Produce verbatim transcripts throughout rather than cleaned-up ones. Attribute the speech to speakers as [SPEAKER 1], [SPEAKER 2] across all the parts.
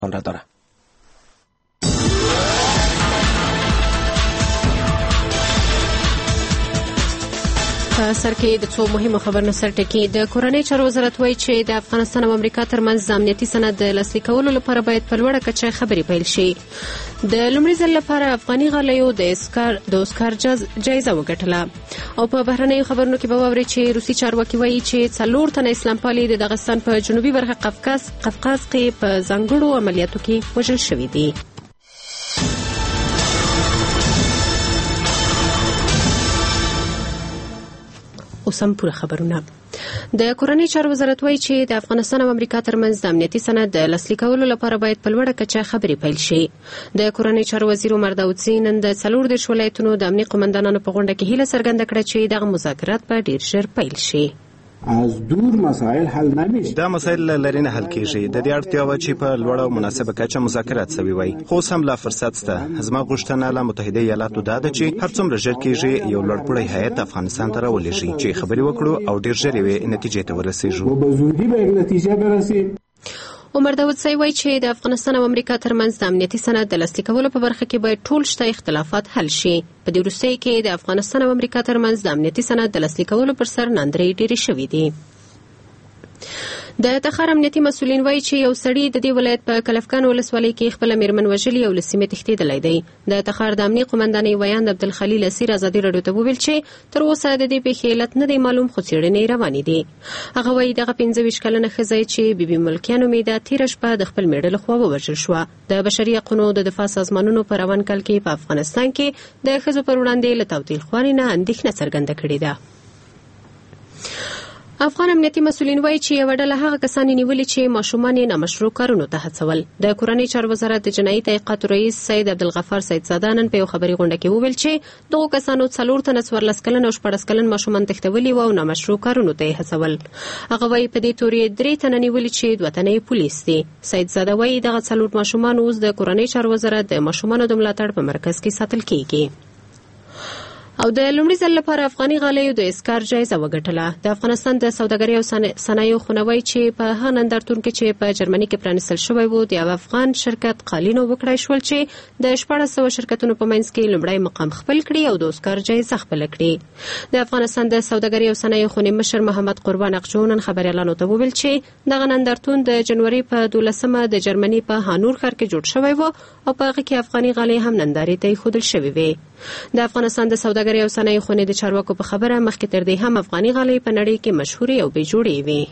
[SPEAKER 1] را داره.
[SPEAKER 2] په سر کې د څو مهمو خبرونو سر ټکی. د کورنۍ چارو وزارت وایي چې د افغانستان او امریکا ترمنځ د امنیتي سند د لاسلیک کولو لپاره باید په لوړه کچه خبرې پیل شي. د لومړي ځل لپاره افغاني غالیو د اسکار د اوسکار جایزه وګټله. او په بهرنیو خبرونو کې به واورئ چې روسي چارواکي وایي چې څلور تنه اسلام پالي د دغستان په جنوبي برخه قفقاز قفقاز کې په ځانګړو عملیاتو کې وژل شوي دي. اوسم پوره خبرونه. د کورنۍ چارو وزارت وایي چې د افغانستان او امریکا ترمنځ د امنیتي سند د لاسلیک کولو لپاره باید په لوړه کچه خبرې پیل شي. د کورنۍ چارو وزیر عمر داودزي نن د څلور دېرش ولایتونو د امنیه قومندانانو په غونډه کې هیله څرګنده کړه چې دغه مذاکرات به ډېر ژر پیل شي.
[SPEAKER 3] از دور مسائل حل نمیشه.
[SPEAKER 4] دا مسائل لري نه حل کیږي. د دې اړتیا و چې په لوړه او مناسبه کچه مذاکرات سوي وي. خو سم لا فرصت شته. زما غوښتنه له متحده ایالاتو دا ده چې هر څومره ژر کیږي یو لوړپوړی هیئت افغانستان ته راولېږي چې خبرې وکړو او ډېر ژر یې نتیجې ته ورسېږو.
[SPEAKER 3] و به زودی به نتیجه برسیم.
[SPEAKER 2] عمر داودزی وایي چې د افغانستان او امریکا ترمنځ د امنیتي سند د لاسلیک کولو په برخه کې باید ټول شته اختلافات حل شي. په دې وروستیو کې د افغانستان او امریکا ترمنځ د امنیتي سند د لاسلیک کولو پر سر ناندرۍ ډېرې شوې دي. د تخار امنیتي مسؤلین وایي چې یو سړی د دې ولایت په کلفګان ولسوالۍ کې خپل میرمن وژلې او له سیمې تښتېدلی دی. د تخار د امنیه قومندانۍ ویاند عبدالخلیل اسیر ازادي راډیو ته وویل چې تر اوسه د دې پیښې علت نه دی معلوم، خو څېړنې روانې دي. هغه وایي دغه پنځه ویشت کلنه ښځه چې بیبي ملکیه نومېده تېره شپه د خپل میړه لخوا ووژل شوه. د بشري حقونو د دفاع سازمانونو په روان کال کې په افغانستان کې د ښځو پر وړاندې له تاوتریخوالي نه اندېښنه څرګنده کړې ده. افغان امنیتي مسؤلین وایي چې یوه ډله هغه کسان نیولي چې ماشومان یې نامشروع کارونو ته هڅول. د کورنۍ چارو وزارت د جنایي تحقیقاتو رئیس سید عبدالغفار سیدزاده نن په یو خبري غونډه کې وویل چې دغو کسانو څلور تنه څوارلس کلن او شپاړس کلن ماشومان تښتولي وو او نامشروع کارونو ته یې هڅول. هغه وایي په دې تورې درې تنه نیولي چې دوه تنه یې پولیس دي. سیدزاده وایي دغه څلور ماشومان اوس د کورنۍ چارو وزارت د ماشومانو د ملاتړ په مرکز کې ساتل کیږي. او د لومړي ځل لپاره افغاني غالیو د اسکار جایزه وګټله. د افغانستان د سوداګرۍ او صنایعو خونه وایي چې په هغه نندارتون کې چې په جرمني کې پرانیستل شوی و د یو افغان شرکت قالینو وکړای شول چې د شپاړس سوه شرکتونو په منځ کې لومړی مقام خپل کړي او د اسکار جایزه خپله کړي. د افغانستان د سوداګرۍ او صنایعو خونې مشر محمد قربان اقجو نن خبریالانو ته وویل چې دغه نندارتون د جنوري په دولسمه د جرمني په هانور ښار کې جوړ شوی و او په هغه کې افغاني غالۍ هم نندارې ته ایښودل شوې وې. د افغانستان د سوداګرۍ او صنایعو خونې د چارواکو په خبره مخکې تر دې هم افغاني غالۍ په نړۍ کې مشهورې او بې جوړې وې.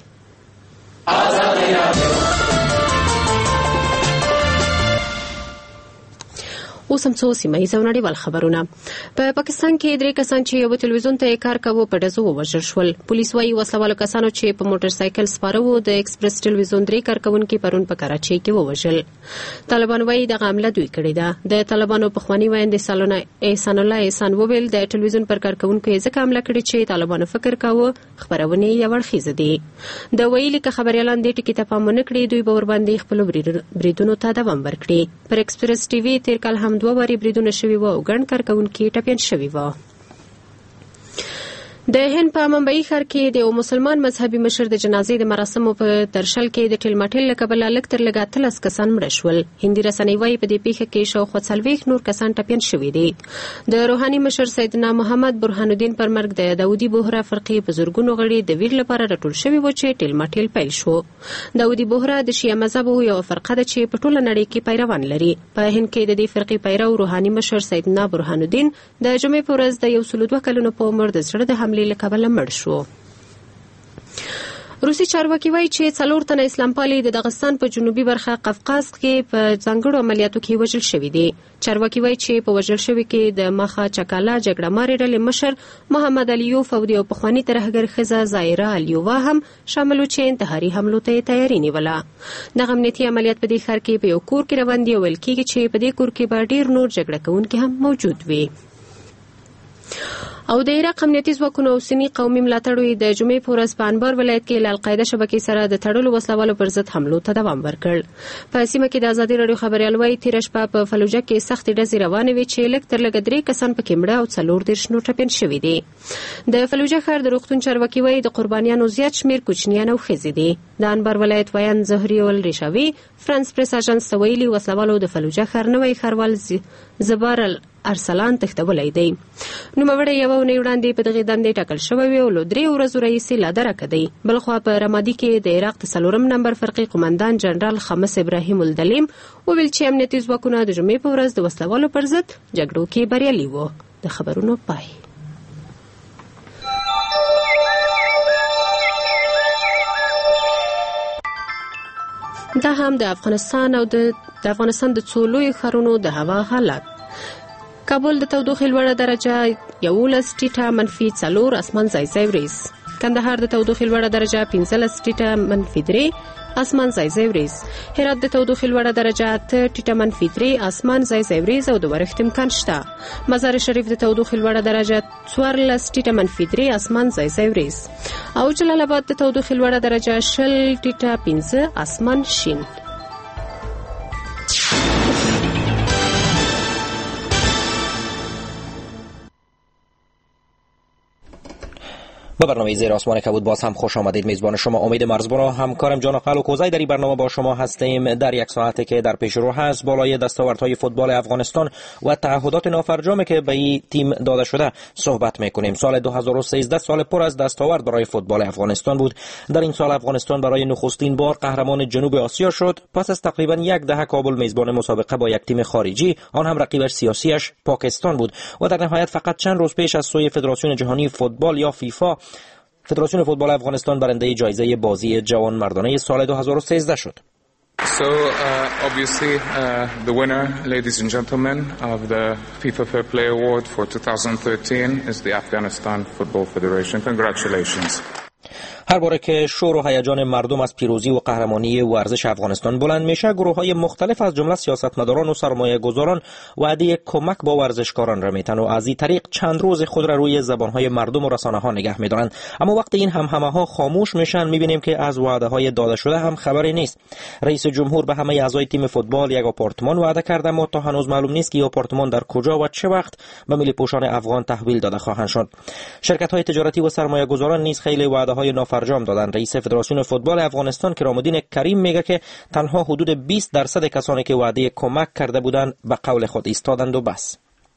[SPEAKER 2] اوس هم څو سیمهیز او نړیوال خبرونه. په پاکستان کې درې کسان چې یو تلویزیون ته کار کاوه په ډزو ووژل شول. پولیس وایي وسله والو کسانو چې په موټر سایکل سپاره وو د ایکسپریس تلویزیون درې کارکوونکي پرون په کراچۍ کې ووژل. طالبان وایي دغه حمله دوی کړې ده. د طالبانو پخواني ویاند احسان الله احسان وویل د تلویزیون پر کارکوونکو یې ځکه حمله کړې چې طالبانو فکر کاوه خپرونې یو اړخیزه دي. د ویلي که خبریالان دې ټکي ته پام ونه کړي دوی به ورباندې خپلو بریدونو ته دوام ورکړي. پر ایکسپریس ټي وي تېر کال هم دوه وارې بریدونه شوي وو او ګڼ کارکوونکي ټپیان شوي وو. د هند په ممبئی ښار کې د یو مسلمان مذهبي مشر د جنازې د مراسمو په ترشل کې د ټیلماټیل له کبله لږ تر لږه اتلس کسان مړه شول. هندي رسنۍ وایي په دې پیښه کې شاوخوا څلوېښت نور کسان ټپیان شوي دي. د روحاني مشر سیدنا محمد برهان الدین پر مرګ د داودي بوهرا فرقې په زرګونو غړي د ویر لپاره راټول شوي وو چې ټیلماټیل پیل شو. داودي بوهرا د شیعه مذهبو یوه فرقه ده چې په ټوله نړۍ کې پیروان لري. په هند کې د دې فرقې پیرو روحاني مشر سیدنا برهان الدین د جمعې په ورځ د یو سلو دوه کلونو په عمر د زړه د حملې له کبله مړ شو. روسي چارواکي وایي چې څلور تنه اسلام پالي د دغستان په جنوبي برخه قفقاز کې په ځانګړو عملیاتو کې وژل شوي دي. چارواکي وایي چې په وژل شوي کې د ماخا چکالا جګړه مارې ډلې مشر محمد الیوف او د یو پخواني ترهګر ښځه زایره الیووا هم شامل و چې انتحاري حملو ته یې تیاري نیوله. دغه امنیتي عملیات په دې ښار کې په یو کور کې روان دي او ویل کېږي چې په دې کور کې به ډېر نور جګړه کوونکي هم موجود وي. او د عراق امنیتي ځواکونو او سني قومي ملاتړو د جمعې په ورځ په انبار ولایت کې له القاعده شبکې سره د تړلو وسلوالو پر ضد حملو ته دوام ورکړ. په سیمه کې د ازادي راډیو خبريال وايي تیر شپه په فلوجه کې سختې ډزې روانې وې چې لږ تر لږه درې کسان پکې مړه او څلور دېرش نور ټپیان شوي دي. د فلوجه ښار د روغتون چارواکي وايي د قربانیانو زیات شمېر کوچنیان او ښځې دي. د انبار ولایت ویان زهري ول ریشاوي فرانس پریس اژانس ته ویلي وسلوالو د فلوجه ښار نوی ښاروال زبار ارسلان تښتولی دی. نوموړی یوه اونۍ وړاندې په دغې دندې ټاکل شوی وي او له درې ورځو راهیسې لا درکه دی. بلخوا په رمادي کې د عراق د څلورم نمبر فرقې قمندان جنرال خمس ابراهیم الدلیم وویل چې امنیتي ځواکونه د جمعې په ورځ د وسلوالو پر ضد جګړو کې بریالي وو. د خبرونو پای. دا هم د افغانستان او د افغانستان د څو لویو ښارونو د هوا حالت. کابل د تودوخې لوړه درجه یولس ټیټه منفي څلور اسمان ځای ځای وریځ. کندهار د تودوخې لوړه درجه پنځلس ټیټه منفي درې اسمان ځای ځای وریځ. هرات د تودوخې لوړه درجه اته ټیټه منفي درې اسمان ځای ځای وریځ او د ورښت امکان شته. مزار شریف د تودوخې لوړه درجه څوارلس ټیټه منفي درې اسمان ځای ځای وریځ او جلال آباد د تودوخې لوړه درجه شل ټیټه پنځه اسمان شین.
[SPEAKER 1] به برنامه زیر آسمان کبود باز هم خوش آمدید. میزبان شما امید مرزبان، همکارم جان قلو کوزی در این برنامه با شما هستیم. در یک ساعتی که در پیش رو هست بالای دستاوردهای فوتبال افغانستان و تعهدات نافرجامی که به این تیم داده شده صحبت میکنیم. سال دو هزار و سیزده سال پر از دستاورد برای فوتبال افغانستان بود. در این سال افغانستان برای نخستین بار قهرمان جنوب آسیا شد. پس از تقریبا یک دهه کابل میزبان مسابقه با یک تیم خارجی، آن هم رقیبش سیاسیش پاکستان بود و در نهایت فقط چند روز پیش از سوی فدراسیون جهانی فوتبال یا فیفا فدراسیون فوتبال افغانستان برنده جایزه بازی جوان مردانه سال دو هزار و سیزده شد.
[SPEAKER 5] So uh, obviously uh, the winner, ladies and gentlemen, of the FIFA Fair Play Award for twenty thirteen is the Afghanistan Football Federation. Congratulations.
[SPEAKER 1] هر باره که شور و هیجان مردم از پیروزی و قهرمانی ورزش افغانستان بلند میشه، گروه‌های مختلف از جمله سیاستمداران و سرمایه‌گذاران وعده کمک با ورزشکاران را میتن و از این طریق چند روز خود را روی زبان‌های مردم و رسانه‌ها نگه می‌دارند. اما وقتی این همهمه‌ها خاموش میشن، می‌بینیم که از وعده‌های داده شده هم خبری نیست. رئیس جمهور به همه اعضای تیم فوتبال یک آپارتمان وعده کرده، اما تا هنوز معلوم نیست که آپارتمان در کجا و چه وقت به ملی پوشان افغان تحویل داده خواهند شد. شرکت‌های تجارتی و سرمایه‌گذاران نیز خیلی وعده‌های نافرجام دادند. رئیس فدراسیون فوتبال افغانستان کرامالدین کریم میگه که تنها حدود بیست درصد کسانی که وعده کمک کرده بودند به قول خود ایستادند و بس.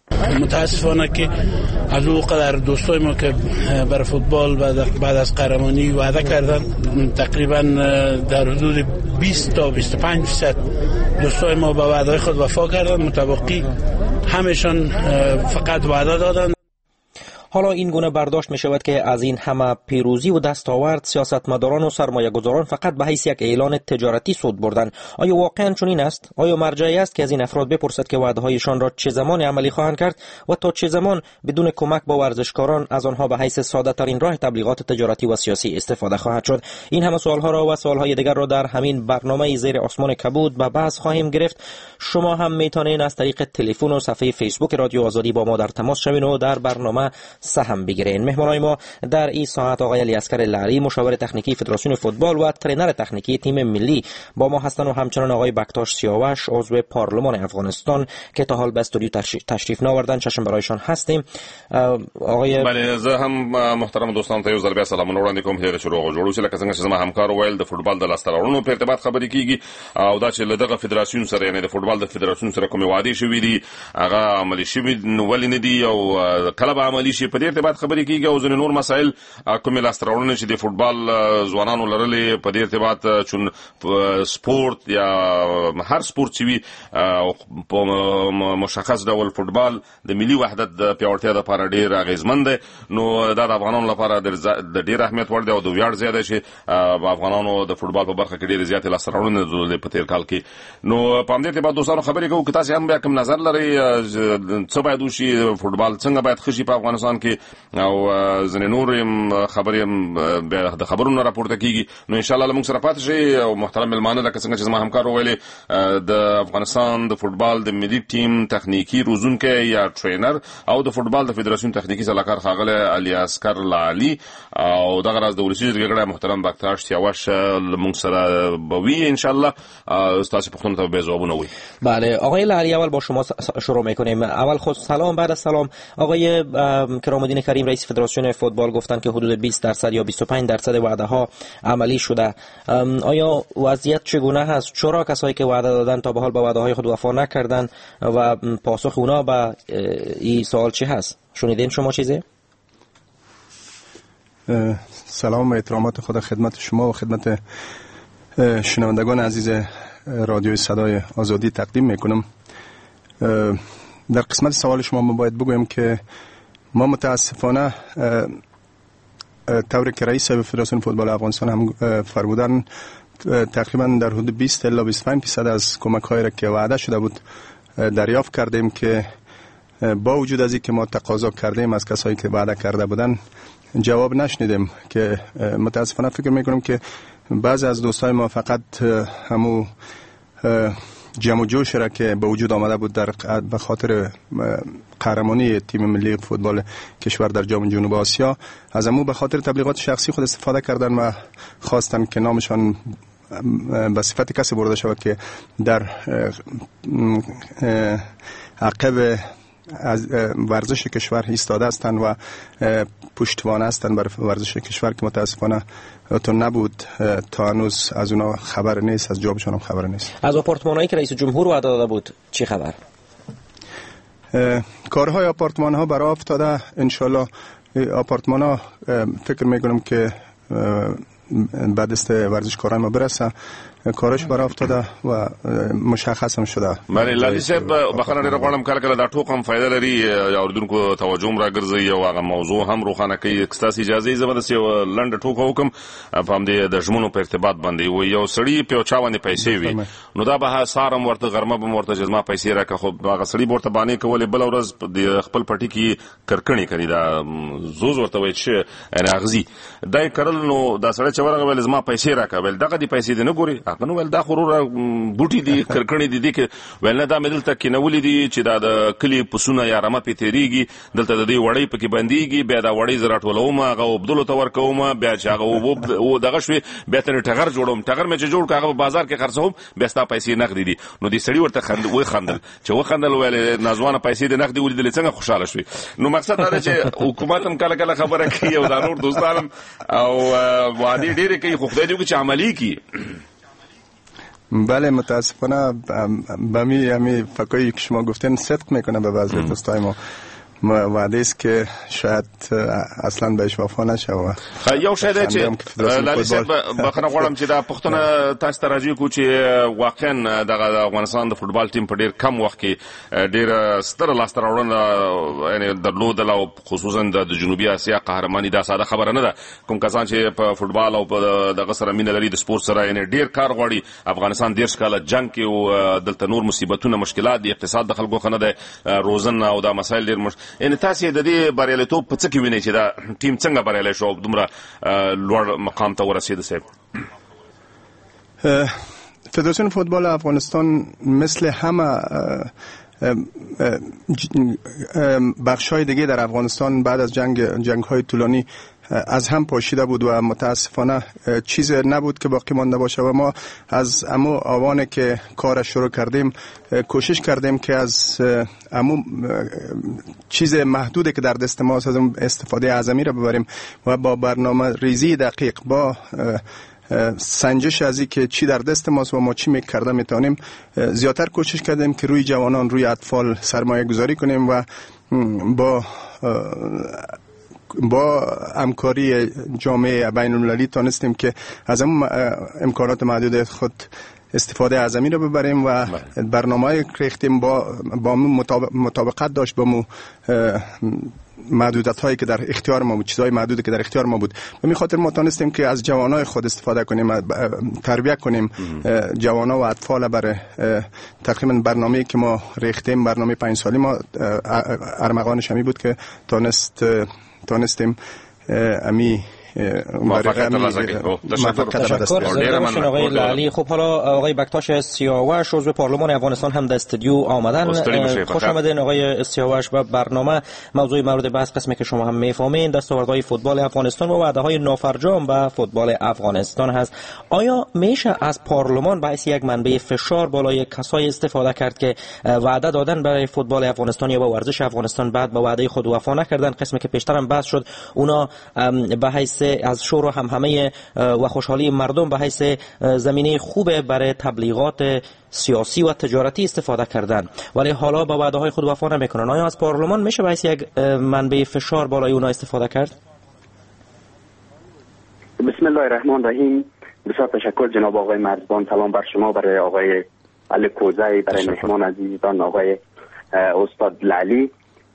[SPEAKER 6] متاسفانه که از او قدر دوستای ما که بر فوتبال بعد از قهرمانی وعده کردن، تقریبا در حدود بیست تا بیست و پنج درصد دوستای ما به وعده خود وفا کردند. متبقی همشون فقط وعده دادند.
[SPEAKER 1] حالا این گونه برداشت می شود که از این همه پیروزی و دستاورد سیاستمداران و سرمایه‌گذاران فقط به حیث یک اعلان تجارتی سود بردند. آیا واقعا چنین است؟ آیا مرجعی است که از این افراد بپرسد که وعده‌هایشان را چه زمان عملی خواهند کرد و تا چه زمان بدون کمک با ورزشکاران از آنها به حیث ساده ترین راه تبلیغات تجارتی و سیاسی استفاده خواهد شد؟ این همه سوالها را و سوالهای دیگر را در همین برنامه زیر آسمان کبود به بحث خواهیم گرفت. شما هم میتونید از طریق تلفن و صفحه فیسبوک رادیو آزادی با ما در تماس شوید و در برنامه سهم بگیرین. مهمانای ما در این ساعت آقای علیاصغر لعلی، مشاور تکنیکی فدراسیون فوتبال و ترینر تکنیکی تیم ملی با ما هستند و همچنان آقای بکتاش سیاوش، عضو پارلمان افغانستان که تا حال به استودیو تشریف ناوردن. چشم برایشان هستیم. آقای
[SPEAKER 7] بله، زه هم محترم دوستان ته یو ځل بیا سلامونه وړاندې کوم. هیر شروع جوړو چې لکه څنګه چې زما همکار ویل د فوتبال د لاستهراوړنو په ارتباط خبرې کیږي او دا چې لدغه فدراسیون سره یعنی د فوتبال د فدراسیون سره کومې وعده شوې دي هغه عملي شوې ولې نه دي او کله به عملي شي، په دې ارتباط خبرې کیږي او ځینې نور مسایل کومې لاستهراوړنې چې د فوتبال ځوانانو لرلې په دې ارتباط چون سپورت یا هر سپورت چې وي په مشخص ډول فوتبال د ملي وحدت د پیاوړتیا لپاره ډېر اغېزمن دی، نو دا د افغانانو لپاره د ډېر اهمیت وړ دی او د ویاړ ځای دی چې افغانانو د فوتبال په برخه کې ډېرې زیاتې لاستهراوړنې درلودې په تېر کال کې. نو په همدې ارتباط دوستانو خبرې کوو که تاسې هم بیا کوم نظر لرئ څه باید وشي، فوتبال څنګه باید ښه شي په افغانستان کې، کې او ځنې نور خبرې د خبرونو راپورته کیږي. نو ان شاء الله موږ سره پاتې شي. او محترم ملمانه لکه څنګه چې زما همکار وویل د افغانستان د فوټبال د ملي ټیم تخنیکی روزونکي یا ټرینر او د فوټبال د فدراسیون تخنیکی سلاکار خاغله علي اسکر لالي او دغه راز د ولسی جرګړه محترم بختیار سیاوش موږ سره بوي ان شاء الله. استاد پختون ته به جوابونه وي.
[SPEAKER 1] بله آقای لالي، اول با شما شروع میکنیم. اول خود سلام. بعد از سلام آقای کرام‌الدین کریم رئیس فدراسیون فوتبال گفتن که حدود بیست درصد یا بیست و پنج درصد وعده ها عملی شده. آیا وضعیت چگونه هست؟ چرا کسایی که وعده دادن تا به حال به وعده های خود وفا نکردن و پاسخ اونا به این سوال چی هست؟ شنیدین شما چیزی؟
[SPEAKER 8] سلام و احترامات خود خدمت شما و خدمت شنوندگان عزیز رادیوی صدای آزادی تقدیم میکنم. در قسمت سوال شما ما باید بگویم که ما متاسفانه طوری که رئیس فدراسیون فوتبال افغانستان هم فرمودن تقریبا در حدود بیست الی بیست و پنج درصد از کمک هایی را که وعده شده بود دریافت کردیم که با وجود از اینکه ما تقاضا کردیم از کسایی که وعده کرده بودن جواب نشنیدیم. که متاسفانه فکر میکنم که بعضی از دوستای ما فقط همو جمع و جوش را که به وجود آمده بود در به خاطر قهرمانی تیم ملی فوتبال کشور در جام جنوب آسیا از همو به خاطر تبلیغات شخصی خود استفاده کردن و خواستن که نامشان به صفت کسی برده شود که در عقب از ورزش کشور ایستاده هستند و پشتوانه هستند بر ورزش کشور که متاسفانه تو نبود. تا هنوز از اونا خبر نیست، از جوابشون هم خبر نیست.
[SPEAKER 1] از آپارتمان‌هایی که رئیس جمهور وعده داده بود چی خبر؟
[SPEAKER 8] کارهای آپارتمان ها برای افتاده. انشالله آپارتمان ها فکر میکنم که بعد است ورزشکاران ما برسه کارش برای افتاده و مشخص هم شده.
[SPEAKER 7] بله لالي صاحب بخنه ډیر غواړم کله کله دا ټوک هم فائدہ لري اوردونکو توجه را ګرځي او هغه موضوع هم روښانه کوي. اکستاس اجازه زما د سیو لنډ ټوک حکم په هم د ژمنو په ارتباط باندې و یو سړی په چاونه پیسې وي نو دا به سارم ورته غرمه به ورته جزما پیسې راکه خو هغه سړی ورته باندې کولې بل ورځ د خپل پټی کې کرکڼی کړي دا زوز ورته وای چې راغزي دای کړل نو دا سړی چې ورغه ول زما پیسې راکه ول دغه دی پیسې نه ګوري نو ول دا خورور بوټي دي کرکڼې دي دي کې ول نه دا مدل تک نه ولې دي چې دا د کلی پسونه یا رمه پتیریږي دلته د دې وړې پکې باندېږي بیا دا وړې زراټولوم هغه عبدالله تور کوم بیا چې هغه و دغه شوي بیا تر ټغر جوړوم ټغر مې چې جوړ کاغه بازار کې خرڅوم بیا ستا پیسې نقدي دي نو دې سړی ورته خند وې خندل چې و خندل ول نازوانه پیسې د نقدي ولیدل څنګه خوشاله شوي. نو مقصد دا چې حکومت هم کله کله خبره کوي او دا نور دوستانم او وادي ډېرې کوي خو خدای دې چې عملی کی.
[SPEAKER 8] بله متاسفانه بمی همی فکایی که شما گفتین صدق میکنه به بعضی دوستای ما وعده است که شاید اصلا بهش وفا نشه و
[SPEAKER 7] یو شاید چې لالي صاحب بخنه غواړم چې دا پښتنه تاسو ته راځي کو چې واقعا د افغانستان د فوټبال ټیم په ډیر کم وخت کې ډیر ستر لاس تر وړاندې یعنی درلودل او خصوصا د جنوبي اسیا قهرماني دا ساده خبره نه ده. کوم کسان چې په فوټبال او په دغه سره مینه لري د سپورت سره یعنی ډیر کار غواړي. افغانستان ډیر کاله جنگ کې او دلته نور مصیبتونه مشکلات د اقتصاد د خلکو خنه ده روزنه او دا مسایل ډیر مش ان تاسو د دې بریالیتوب په څه کې وینئ چې دا ټیم څنګه بریالی شو دومره لوړ مقام ته ورسید؟ صاحب
[SPEAKER 8] فدراسیون فوتبال افغانستان مثل همه بخش‌های دیگه در افغانستان بعد از جنگ جنگ‌های طولانی از هم پاشیده بود و متاسفانه چیز نبود که باقی مانده باشه و ما از امو آوانه که کار شروع کردیم کوشش کردیم که از امو چیز محدودی که در دست ما از استفاده اعظمی را ببریم و با برنامه ریزی دقیق با سنجش از این که چی در دست ماست و ما چی میکرده میتونیم زیادتر کوشش کردیم که روی جوانان روی اطفال سرمایه گذاری کنیم و با با همکاری جامعه بین المللی تانستیم که از اون امکانات محدود خود استفاده اعظمی رو ببریم و برنامه‌ای ریختیم با با مطابقت داشت با مو محدودیت هایی که در اختیار ما بود، چیزهای محدودی که در اختیار ما بود. به این خاطر ما تونستیم که از جوانای خود استفاده کنیم، تربیت کنیم جوانا و اطفال برای تقریبا برنامه‌ای که ما ریختیم، برنامه پنج سالی ما ارمغانش همی بود که تونست تونستیم امی
[SPEAKER 7] موفقیت ترلاسه
[SPEAKER 1] تشکر آقای لالی. خب حالا آقای بکتاش سیاوش عضو پارلمان افغانستان هم در استودیو آمدن. خوش آمدین آقای سیاوش. و برنامه موضوع مورد بحث قسمی که شما هم میفهمین دستاوردهای فوتبال افغانستان و وعده‌های نافرجام به فوتبال افغانستان هست. آیا میشه از پارلمان به حیث یک منبع فشار بالای کسای استفاده کرد که وعده دادن برای فوتبال افغانستان یا به ورزش افغانستان بعد به وعده خود وفا نکردن؟ قسمی که پیشتر هم بحث شد، اونا به حیث از شور و همهمه و خوشحالی مردم به حیث زمینه خوبه برای تبلیغات سیاسی و تجارتی استفاده کردن، ولی حالا با وعده های خود وفا نمیکنن. آیا از پارلمان میشه به حیث یک منبع فشار بالای اونا استفاده کرد؟
[SPEAKER 9] بسم الله الرحمن الرحیم. بسیار تشکر جناب آقای مرزبان. سلام بر شما، برای آقای علی کوزی، برای مهمان عزیزان آقای استاد لالی.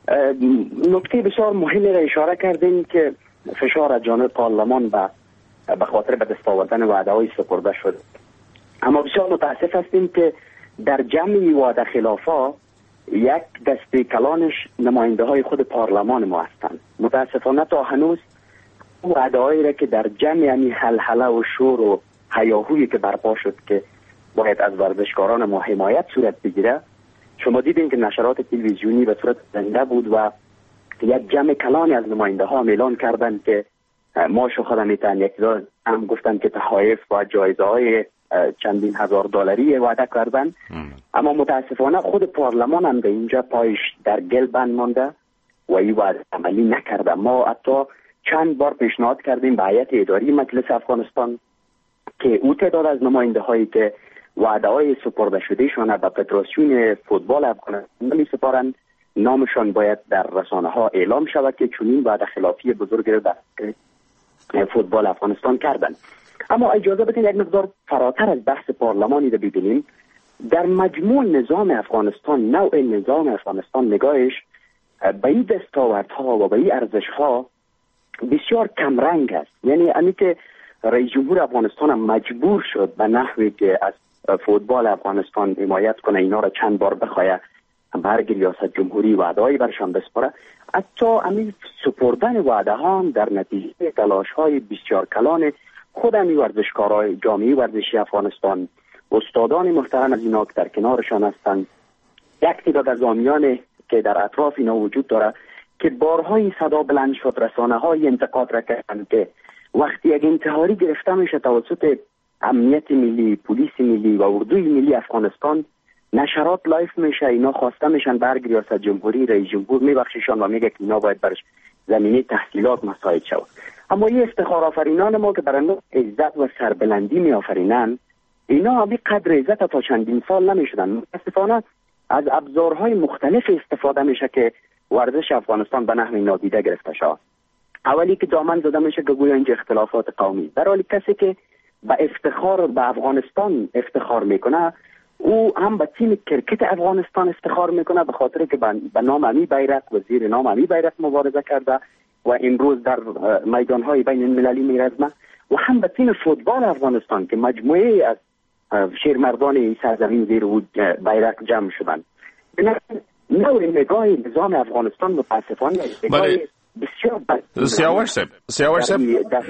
[SPEAKER 9] نکته بسیار مهمی را اشاره کردین که فشار از جانب پارلمان به به خاطر به دست آوردن وعده‌های سپرده شد. اما بسیار متاسف هستیم که در جمع وعده خلافا یک دست کلانش نماینده های خود پارلمان ما هستند. متاسفانه تا هنوز وعده‌هایی را که در جمع یعنی حلحله و شور و هیاهویی که برپا شد که باید از ورزشکاران ما حمایت صورت بگیره، شما دیدین که نشرات تلویزیونی به صورت زنده بود و یک جمع کلانی از نماینده ها اعلان کردند که ما شو خودم میتن یک هم گفتن که تحایف و جایزه های چندین هزار دلاری وعده کردن. اما متاسفانه خود پارلمان هم به اینجا پایش در گل بند مانده و این وعده عملی نکرده. ما حتی چند بار پیشنهاد کردیم به هیئت اداری مجلس افغانستان که او تعداد از نماینده هایی که وعده های سپرده شده شونه به فدراسیون فوتبال افغانستان می سپارند نامشان باید در رسانه ها اعلام شود که چنین وعده خلافی بزرگ را در فوتبال افغانستان کردن. اما اجازه بدین یک مقدار فراتر از بحث پارلمانی را ببینیم. در مجموع نظام افغانستان، نوع نظام افغانستان نگاهش به این دستاوردها و به این ارزشها بسیار کمرنگ است. یعنی امی که رئیس جمهور افغانستان مجبور شد به نحوی که از فوتبال افغانستان حمایت کنه، اینا را چند بار بخواه برگ ریاست جمهوری وعده‌ای برشان بسپاره، حتی همین سپردن وعده ها در نتیجه تلاش های بسیار کلان خود همین ورزشکارای جامعه ورزشی افغانستان، استادان محترم از اینا که در کنارشان هستند، یک تعداد از عامیان که در اطراف اینا وجود داره که بارهای صدا بلند شد، رسانه های انتقاد را کردند که وقتی یک انتحاری گرفته میشه توسط امنیت ملی، پلیس ملی و اردوی ملی افغانستان، نشرات لایف میشه، اینا خواسته میشن برگ ریاست جمهوری، رئیس جمهور میبخشیشان و میگه که اینا باید برش زمینه تحصیلات مساعد شود. اما این افتخار آفرینان ما که برای عزت و سربلندی میآفرینن، اینا همین قدر عزت تا چندین سال نمیشدن. متاسفانه از ابزارهای مختلف استفاده میشه که ورزش افغانستان به نحو نادیده گرفته شود. اولی که دامن زده میشه که گویا اینجا اختلافات قومی، در حالی کسی که به افتخار به افغانستان افتخار میکنه او هم به تیم کرکت افغانستان افتخار میکنه به خاطر که به نام امی بیرق و زیر نام امی بیرق مبارزه کرده و امروز در میدانهای بین المللی میرزمه، و هم به تیم فوتبال افغانستان که مجموعه از شیرمردان این سرزمین زیر بیرق جمع شدن. نوع نگاه نظام افغانستان متاسفانه بسیار بد.
[SPEAKER 7] سیاوش صاحب سیاوش صاحب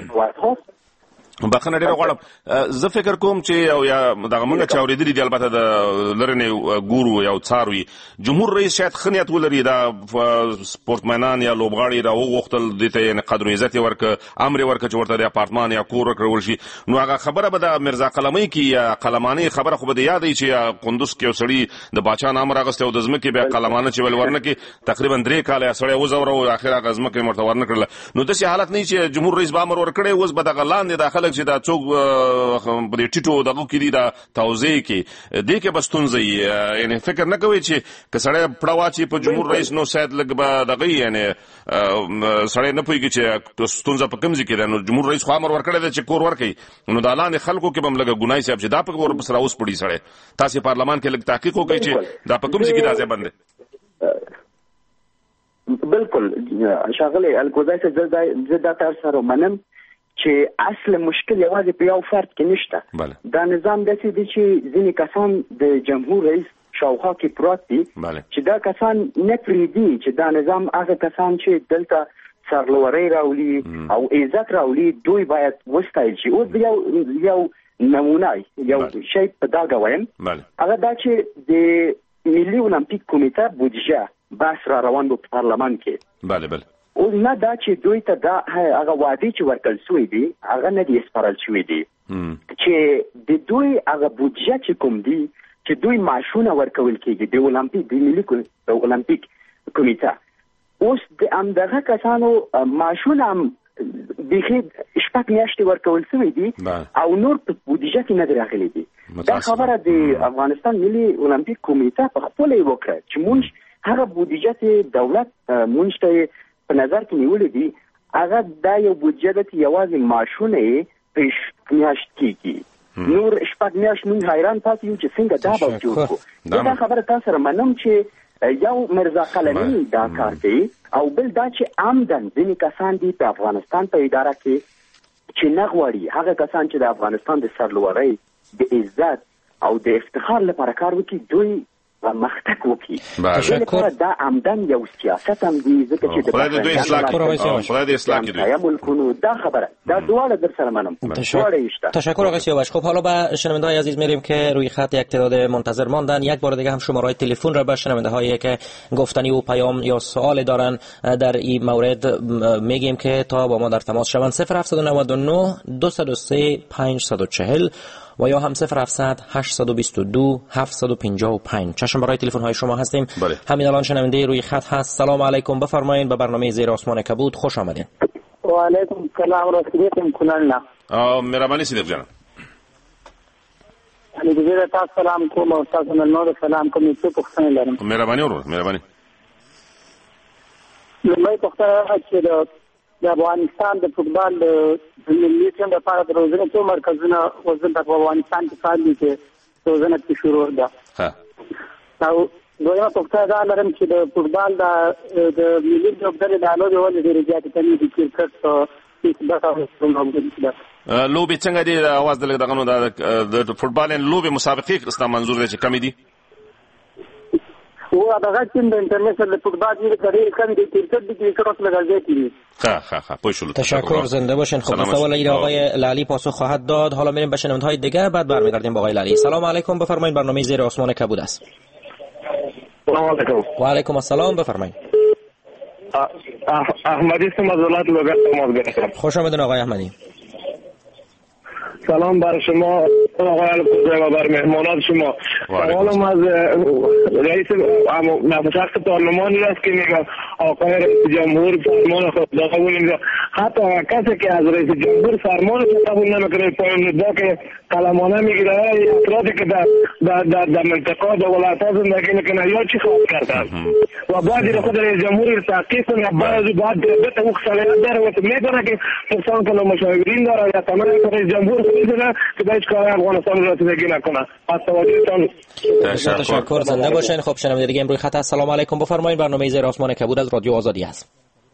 [SPEAKER 7] بخنه ډیره غواړم. زه فکر کوم چې یو یا دغه مونږ چې اورېدلي دي البته د لرنې ګورو یو څاروي جمهور رئیس شاید ښه نیت ولري دا سپورټمنان یا لوبغاړي راوغوښتل دې ته یعنې قدر و عزت یې ورکړه، امر یې ورکړه چې ورته د اپارتمان یا کور ورکړل شي، نو هغه خبره به د میرزا قلمۍ کې یا قلمانۍ خبره خو به د یاد وي چې قندوز کې یو سړي د باچا نام راغستی او د ځمکې بیا قلمانه چې ول ورنه کې تقریبا درې کاله یې سړی وځوره او اخر هغه ځمکه یې ورته ورنه کړله. نو داسې حالت نه چې جمهور رئیس به امر ورکړی اوس به دغه لاندې داخله خلک چې دا څوک په دې ټیټو دغه کې دي دا توزیع کې دې کې بستونځي یعنی فکر نه کوي چې کسړی پړوا چې په جمهور رئیس نو سید لګ به دغه یعنی سړی نه پوهیږي چې ستونزه په کوم ځای کې ده نو جمهور رئیس خو امر ورکړی دی چې کور ورکړي نو د اعلان خلکو کې به هم لږه ګنای صاحب چې دا په ور سره اوس پړي سړی تاسې پارلمان کې لږ تحقیق وکړئ چې دا په کوم ځای کې دا ځای بند دی
[SPEAKER 9] بالکل شاغلی الکوزای سے زدا تر سره منم چې اصل مشکل یوازې په یو فرد کې نشته دا نظام داسې دی چې ځینې کسان د جمهور رئیس شاوخوا کې پروت دي چې دا کسان نه پرېږدي چې دا نظام هغه کسان چې دلته سرلوړی راولي او عزت راولي دوی باید وستایل شي اوس یو یو نمونه یو شی په داګه وایم هغه دا چې د ملي اولمپیک کمیټه بودجه بحث را روان په پارلمان کې
[SPEAKER 7] بله بله
[SPEAKER 9] او نه دا چې دوی ته دا هغه وعده چې ورکړل شوی دی هغه نه دی سپارل شوی دی چې د دوی هغه بودجه چې کوم دی چې دوی معاشونه ورکول کېږي د اولمپیک د ملي اولمپیک کمیټه اوس د همدغه کسانو معاشونه هم بخې شپږ میاشتې ورکول شوی دي او نور په بودجه کې نه دی راغلی دی دا خبره د افغانستان ملي اولمپیک کمیټه په خپل وکړه چې مونږ هغه بودجه چې دولت مونږ ته په نظر کې نیولې دي هغه دا یو بودجه ده چې یوازې معاشونه یې په شپږ میاشت کېږي نور شپږ میاشت مونږ حیران پاتې یو چې څنګه دا به جوړ کړو دا خبره تاسو سره منم چې یو مرزا قلمي دا کار کوي او بل دا چې عمدن ځینې کسان دي په افغانستان په اداره کې چې نه غواړي هغه کسان چې د افغانستان د سرلوړۍ د عزت او د افتخار لپاره کار وکړي دوی مختک وکړي تشکر دا عمدن یو سیاست هم دی ځکه چې د
[SPEAKER 7] خدای دې اصلاح کړي خدای دې اصلاح کړي
[SPEAKER 9] یا ملکونو دا خبره دا دواړه در سره منم
[SPEAKER 1] تشکر آقای سیاوش. خب حالا به شنونده‌های عزیز میریم که روی خط یک تعداد منتظر ماندن. یک بار دیگه هم شماره تلفن را به شنونده‌هایی که گفتنی و پیام یا سوال دارن در این مورد میگیم که تا با ما در تماس شوند. صفر هفت نه نه دو صفر سه پنج چهار صفر و یا هم صفر هفتصد هشتصد و بیست و دو هفتصد و پنجاه و پنج. چشم برای تلفن های شما هستیم.
[SPEAKER 7] بله.
[SPEAKER 1] همین الان شنونده روی خط هست. سلام علیکم، بفرمایید. به برنامه زیر آسمان کبود خوش آمدین.
[SPEAKER 10] و علیکم السلام و رحمت الله.
[SPEAKER 7] اه مهربانی صدیق جان.
[SPEAKER 10] علی دې تاسو سلام کوم او تاسو نن سلام کوم څه پوښتنه لرم.
[SPEAKER 7] مهرباني ورو مهرباني.
[SPEAKER 10] لمړی پوښتنه چې د افغانستان د فوتبال ملي ټیم لپاره د روزنې څو مرکزونه وزن په افغانستان کې فعال دي چې روزنه کې شروع ده.
[SPEAKER 7] ها.
[SPEAKER 10] او دویمه پوښتنه دا لرم چې د فوتبال د د ملي لوبډلې د لوبې ولې ډېرې زیاتې کمې دي کرکټ او فوتبال
[SPEAKER 7] لوبې څنګه دي اواز دلته دغه نو د فوتبال لوبې مسابقې استا منظور دي چې کمې دي
[SPEAKER 10] او هغه چې د انټرنیشنل فوتبال یې کړی کم دي کرکټ دي کرکټ لګل دي.
[SPEAKER 7] ها ها ها پوښتنه.
[SPEAKER 1] تشکر، زنده باشین. خب سوال این آقای لالی پاسخ خواهد داد. حالا میریم به شنونده‌های دیگه بعد برمیگردیم با آقای لالی. سلام علیکم، بفرمایید. برنامه زیر آسمان کبود است.
[SPEAKER 11] سلام علیکم.
[SPEAKER 1] و علیکم السلام، بفرمایید.
[SPEAKER 11] احمدی هستم از ولایت لوگر تماس گرفتم.
[SPEAKER 1] خوش آمدید آقای احمدی.
[SPEAKER 11] سلام بر شما آقای الکوزای و بر مهمانان شما. سوالم از رئیس نفس پارلمانی است که میگه آقای رئیس جمهور فرمان خود قبول نمیکنه. حتی کسی که از رئیس جمهور فرمان قبول نمیکنه پایین مدعا که قلمانه میگیره افرادی که در در در, در منطقه در ولایت‌ها زندگی میکنه یا چی خواهد کردن و بعد خود رئیس جمهور تحقیق کنه بعد بعد به او صلاحیت داره و میدونه که پرسان کنه مشاورین داره یا تمام رئیس جمهور میدونه که باید کار افغانستان رو رسیدگی نکنه. از توجهتان
[SPEAKER 1] تشکر، زنده باشین. خب شنونده دیگه امروز خط هست. سلام علیکم، بفرمایید. برنامه زیر آسمان کبود از رادیو آزادی است.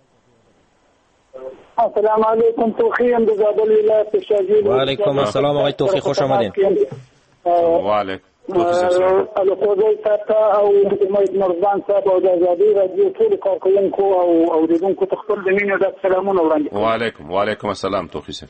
[SPEAKER 10] السلام علیکم، توخی ام زابل ولایت شاجی.
[SPEAKER 1] و علیکم السلام آقای توخی، خوش آمدین.
[SPEAKER 7] و علیکم
[SPEAKER 10] الکوزای تا او امید مرزبان صاحب او د آزادی رادیو ټول کارکونکو او اوریدونکو ته خپل د مینې د سلامونه وړاندې.
[SPEAKER 7] و علیکم و علیکم السلام توخی صاحب.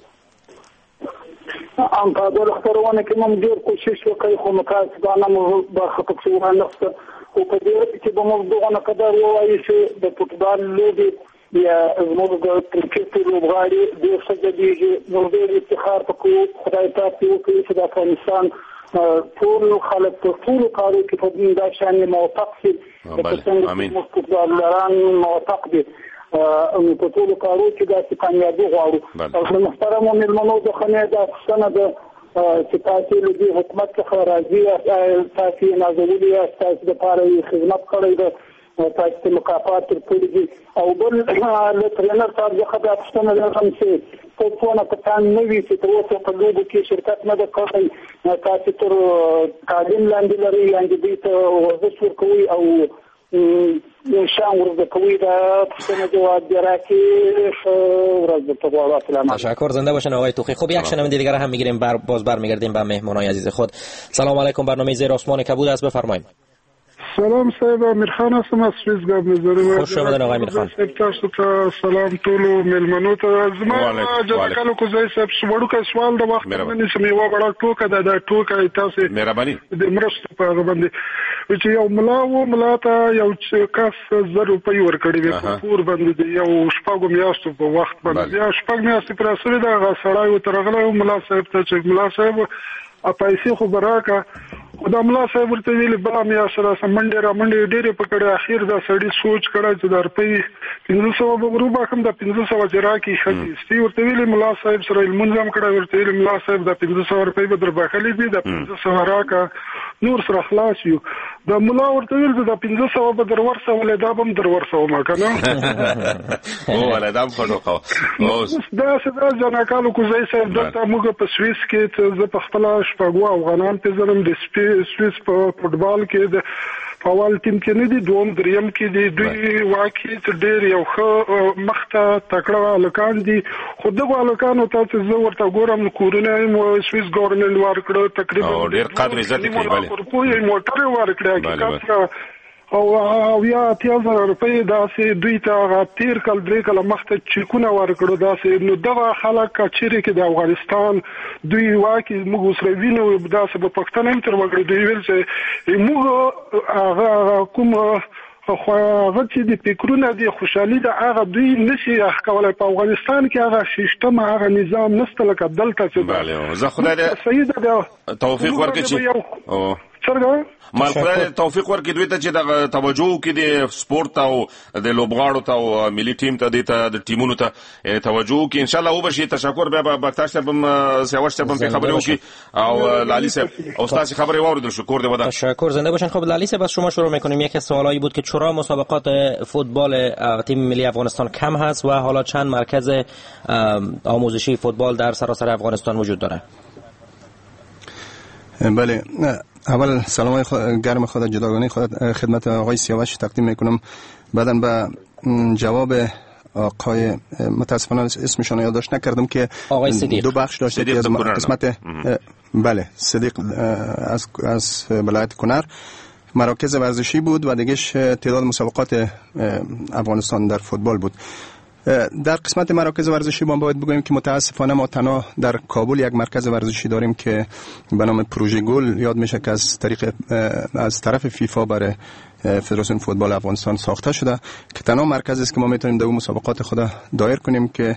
[SPEAKER 10] ام په دغه خبرونه کې موږ ډېر کوشش وکړو خو مکاتبانه مو برخه پکې ورنښت او په دې کې به موږ دغه قدر وایو چې د فوتبال لوبې یا زموږ د کرکټ لوبغاړي ډېر ښه جديږي نو ډېر افتخار وکړو خدای پاک وکړي چې د افغانستان ټول خلک په ټول کارو کې په دې دا شان موفق شي.
[SPEAKER 7] امين.
[SPEAKER 10] فوتبالران موفق دي په ټولو کارو کې داسې کامیابي غواړو. او د محترمو مېلمنو د خنې دا پوښتنه ده چې تاسو له دې حکومت څخه راضي یاست، تاسو یې نازولي یاست، تاسو دپاره یې خدمت کړی ده، تاسو ته مکافات ورکړي دي. او بل له ټرېنر صاحب څخه دا پوښتنه لرم چې ته څونه کسان نه وي چې تر اوسه په لوبو کې شرکت نه ده کړی، تاسو تر تعلیم لاندې لرئ، یعنې دوی ته ورزش ورکوئ او شام ورزده کوی دا پوښتنه جواب دی راکړي. ورځ درته غواړو. سلام.
[SPEAKER 1] تشکر. زنده باشن آقای توخی. خب یک شنونده دیگر هم میگیریم، بر باز برمیگردیم به مهمانای عزیز خود. سلام علیکم. برنامه زیر آسمان کبود است، بفرمایید.
[SPEAKER 12] سلام صاحب، امیرخان هستم از سوئیس گپ می‌زنم.
[SPEAKER 1] خوش آمدید آقای امیرخان.
[SPEAKER 12] تاسو ته سلام ټولو مېلمنو ته. زما جنکالو کوزای صاحب سوړو کا سوال د وخت باندې سمېوا بڑا ټوکا د د ټوکا تاسو مهرباني د مرستو په باندې چې یو ملا و ملا ته یو کس زر روپۍ ورکړي وي په پور باندې یو شپږ میاشتو په وخت باندې یا شپږ میاشتې پر اسره دا غسړای ترغله ملا صاحب ته چې ملا صاحب ا پیسې خو براکا خدا ملا صاحب ورته ویل بلا میا سره سمندې را منډې ډېرې پکړې اخیر دا سړی سوچ کړه چې د روپۍ پنځه سوه به ورو باکم د پنځه سوه چې راکړي ښه دي ورته ویل ملا صاحب سره لمونځ هم کړی، ورته ویل ملا صاحب د پنځه سوه روپۍ به در بخښلي دي، د پنځه سوه راکړه نور سره خلاص یو. د ملا ورته ویل د پنځه سوه به در ورسولې دا به هم در ورسوم که نه
[SPEAKER 7] ووله دا هم ښه ټوکه وه.
[SPEAKER 12] داسې دا جناکالو کوزی صاحب دلته موږ په سویس کې زه په خپله شپږ افغانان پېژنم د سویس په فوټبال کې د اول ټیم کې نه دي، دوم دریم کې دي. دوی واقعي ډېر یو ښه مخته تکړه هلکان دي، خو دغو هلکانو ته چې زه ورته ګورم کورونه یې سویس ګورنمنټ ورکړه تقریبا
[SPEAKER 7] ډېر قدر عزت یې کوي.
[SPEAKER 12] یې موټر یې ورکړې حقیقت او یا اتیا زره روپۍ داسې دوی ته هغه تېر کال درې کاله مخته چیکونه ورکړو داسې. نو دغه خلک چیرې کې د افغانستان دوی واکې موږ سره وینو داسې به پښتنه هم تر وکړي. دوی ویل چې موږ هغه کوم خو هغه چې د فکرونه دي خوشحالي ده هغه دوی نشي اخ کولی. په افغانستان کې هغه سیستم هغه نظام نشته لکه دلته چې
[SPEAKER 7] زه خدای دې توفیق ورکړي چې
[SPEAKER 12] څرګه
[SPEAKER 7] مال خدای توفیق ورکړي دوی ته چې د توجه وکړي د سپورت او د لوبغاړو ته او ملي ټیم ته د ټیمونو ته توجه وکړي. ان شاء الله وبشي. تشکر. بیا به بختار صاحب هم سیاوش صاحب هم خبرې وکړي او لالی صاحب او تاسو خبرې واوریدل. شکر دی ودا.
[SPEAKER 1] تشکر. زنده باشن. خب لالی صاحب از شما شروع میکنیم. یک سوالی بود که چرا مسابقات فوتبال تیم ملی افغانستان کم هست و حالا چند مرکز آموزشی فوتبال در سراسر افغانستان وجود داره؟
[SPEAKER 8] بله، اول سلام خود گرم خود جداگانه خود خدمت آقای سیاوش تقدیم میکنم. بعداً به جواب آقای متاسفانه اسمشون یادداشت نکردم که
[SPEAKER 1] آقای صدیق
[SPEAKER 8] دو بخش داشته که از قسمت بله صدیق از از ولایت کنر مراکز ورزشی بود و دیگهش تعداد مسابقات افغانستان در فوتبال بود. در قسمت مراکز ورزشی ما باید بگوییم که متاسفانه ما تنها در کابل یک مرکز ورزشی داریم که به نام پروژه گل یاد میشه که از طریق از طرف فیفا برای فدراسیون فوتبال افغانستان ساخته شده که تنها مرکزی است که ما میتونیم در مسابقات خود دایر کنیم که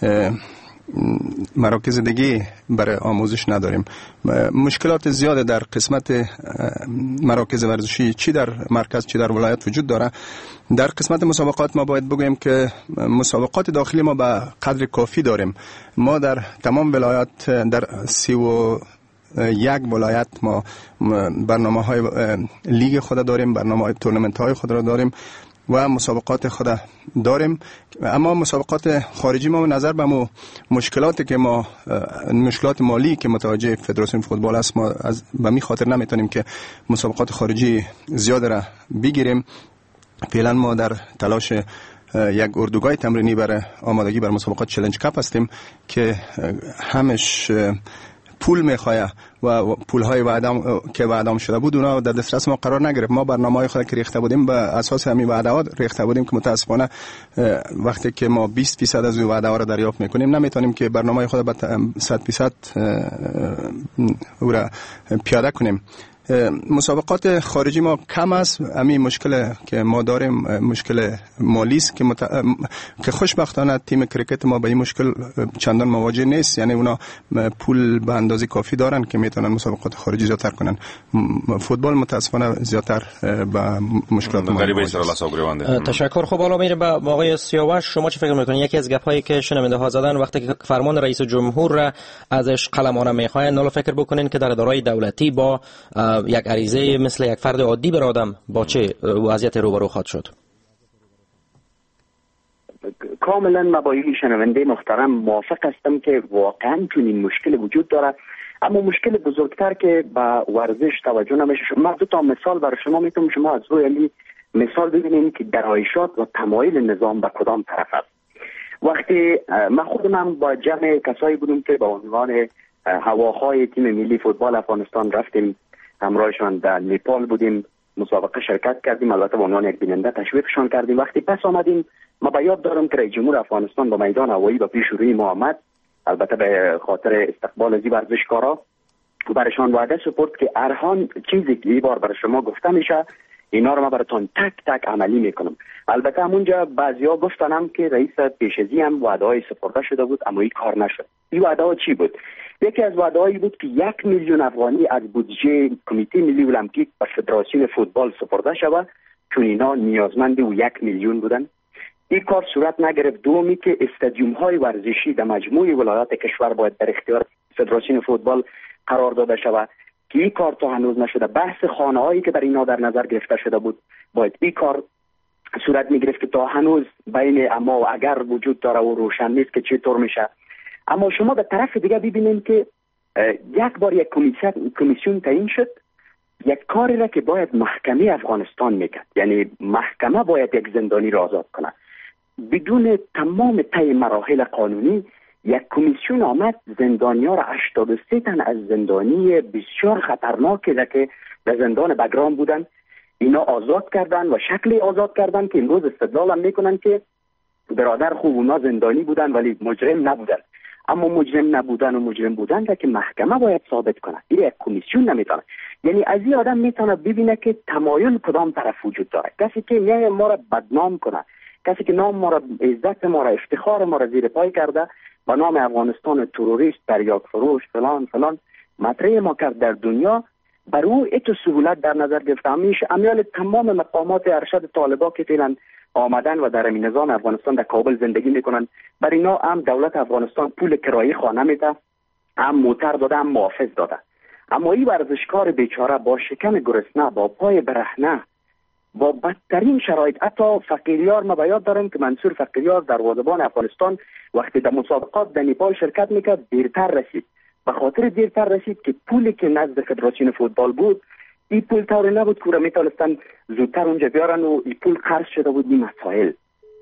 [SPEAKER 8] مراکز دیگه برای آموزش نداریم. مشکلات زیاده در قسمت مراکز ورزشی چی در مرکز چی در ولایت وجود داره. در قسمت مسابقات ما باید بگوییم که مسابقات داخلی ما به قدر کافی داریم. ما در تمام ولایات در سی و یک ولایت ما برنامه های لیگ خود داریم، برنامه های تورنمنت های خود را داریم و مسابقات خود داریم. اما مسابقات خارجی ما نظر به ما مشکلاتی که ما مشکلات مالی که متوجه فدراسیون فوتبال است ما از به می خاطر نمیتونیم که مسابقات خارجی زیاد را بگیریم. فعلا ما در تلاش یک اردوگاه تمرینی برای آمادگی بر مسابقات چالش کپ هستیم که همش پول میخواه و پول های وعده که وعده شده بود اونا در دسترس ما قرار نگرفت. ما برنامه‌های خود که ریخته بودیم به اساس همین وعده ها ریخته بودیم که متاسفانه وقتی که ما بیست درصد از اون وعده ها را دریافت میکنیم نمیتونیم که برنامه خود به صد درصد او را پیاده کنیم. مسابقات خارجی ما کم است. همین مشکل که ما داریم مشکل مالی است که مت... که خوشبختانه تیم کرکت ما به این مشکل چندان مواجه نیست. یعنی اونا پول به اندازه کافی دارن که میتونن مسابقات خارجی زیادتر کنن. فوتبال متاسفانه زیادتر به مشکلات ما.
[SPEAKER 1] تشکر. خب حالا میریم به آقای سیاوش. شما چه فکر میکنید؟ یکی از گپ‌هایی که شنونده ها زدن وقتی که فرمان رئیس جمهور را ازش قلمانه میخواین، نالا فکر بکنین که در ادارهای دولتی با یک عریضه مثل یک فرد عادی بر آدم با چه وضعیت روبرو خواهد شد؟
[SPEAKER 9] کاملا من با این شنونده محترم موافق هستم که واقعا چنین مشکل وجود داره، اما مشکل بزرگتر که با ورزش توجه نمیشه. من دو تا مثال برای شما میتونم، شما از روی علی مثال ببینید که درایشات و تمایل نظام به کدام طرف است. وقتی من خودم با جمع کسایی بودم که با عنوان هواخواه تیم ملی فوتبال افغانستان رفتیم، همراهشان در نیپال بودیم، مسابقه شرکت کردیم، البته به عنوان یک بیننده تشویقشان کردیم. وقتی پس آمدیم ما به یاد دارم که رئیس جمهور افغانستان با میدان هوایی به پیش روی ما آمد، البته به خاطر استقبال از ورزشکارا برشان وعده سپرد که ارهان چیزی که این بار برای شما گفته میشه اینا رو ما براتون تک تک عملی میکنم. البته همونجا بعضیا گفتنم که رئیس پیشزی هم وعده‌های سپرده شده بود اما این کار نشد. این وعده چی بود؟ یکی از وعده‌هایی بود که یک میلیون افغانی از بودجه کمیته ملی المپیک و فدراسیون فوتبال سپرده شود، چون اینا نیازمند و یک میلیون بودن. این کار صورت نگرفت. دومی که استادیوم های ورزشی در مجموع ولایات کشور باید در اختیار فدراسیون فوتبال قرار داده شود که این کار تا هنوز نشده. بحث خانه هایی که در اینا در نظر گرفته شده بود باید این کار صورت میگرفت که تا هنوز بین اما و اگر وجود داره و روشن نیست که چطور میشه. اما شما به طرف دیگه ببینید که یک بار یک کمیسیون تعیین شد، یک کاری را که باید محکمه افغانستان میکرد، یعنی محکمه باید یک زندانی را آزاد کنه بدون تمام طی مراحل قانونی. یک کمیسیون آمد زندانیا را هشتاد و سه تن از زندانی بسیار خطرناکی را که در زندان بگرام بودن اینا آزاد کردن و شکلی آزاد کردن که امروز استدلال هم میکنن که برادر خوب اونا زندانی بودن ولی مجرم نبودن. اما مجرم نبودن و مجرم بودن را که محکمه باید ثابت کنه، این یک کمیسیون نمیتونه. یعنی از این آدم میتونه ببینه که تمایل کدام طرف وجود داره. کسی که میای ما را بدنام کنه، کسی که نام ما را، عزت ما را، افتخار ما را زیر پای کرده، با نام افغانستان تروریست، تریاک فروش، فلان فلان مطرح ما کرد در دنیا، بر او اتو سهولت در نظر گرفته میشه. امیال تمام مقامات ارشد طالبا که فعلا آمدن و در این نظام افغانستان در کابل زندگی میکنن، بر اینا هم دولت افغانستان پول کرایه خانه میده، هم موتر داده، هم محافظ داده. اما این ورزشکار بیچاره با شکم گرسنه، با پای برهنه، با بدترین شرایط، حتی فقیریار، ما بیاد دارم که منصور فقیریار دروازه‌بان افغانستان وقتی در مسابقات در نیپال شرکت میکرد دیرتر رسید. به خاطر دیرتر رسید که پولی که نزد فدراسیون فوتبال بود این پول طوری نبود که میتونستن زودتر اونجا بیارن و این پول خرج شده بود. این مسائل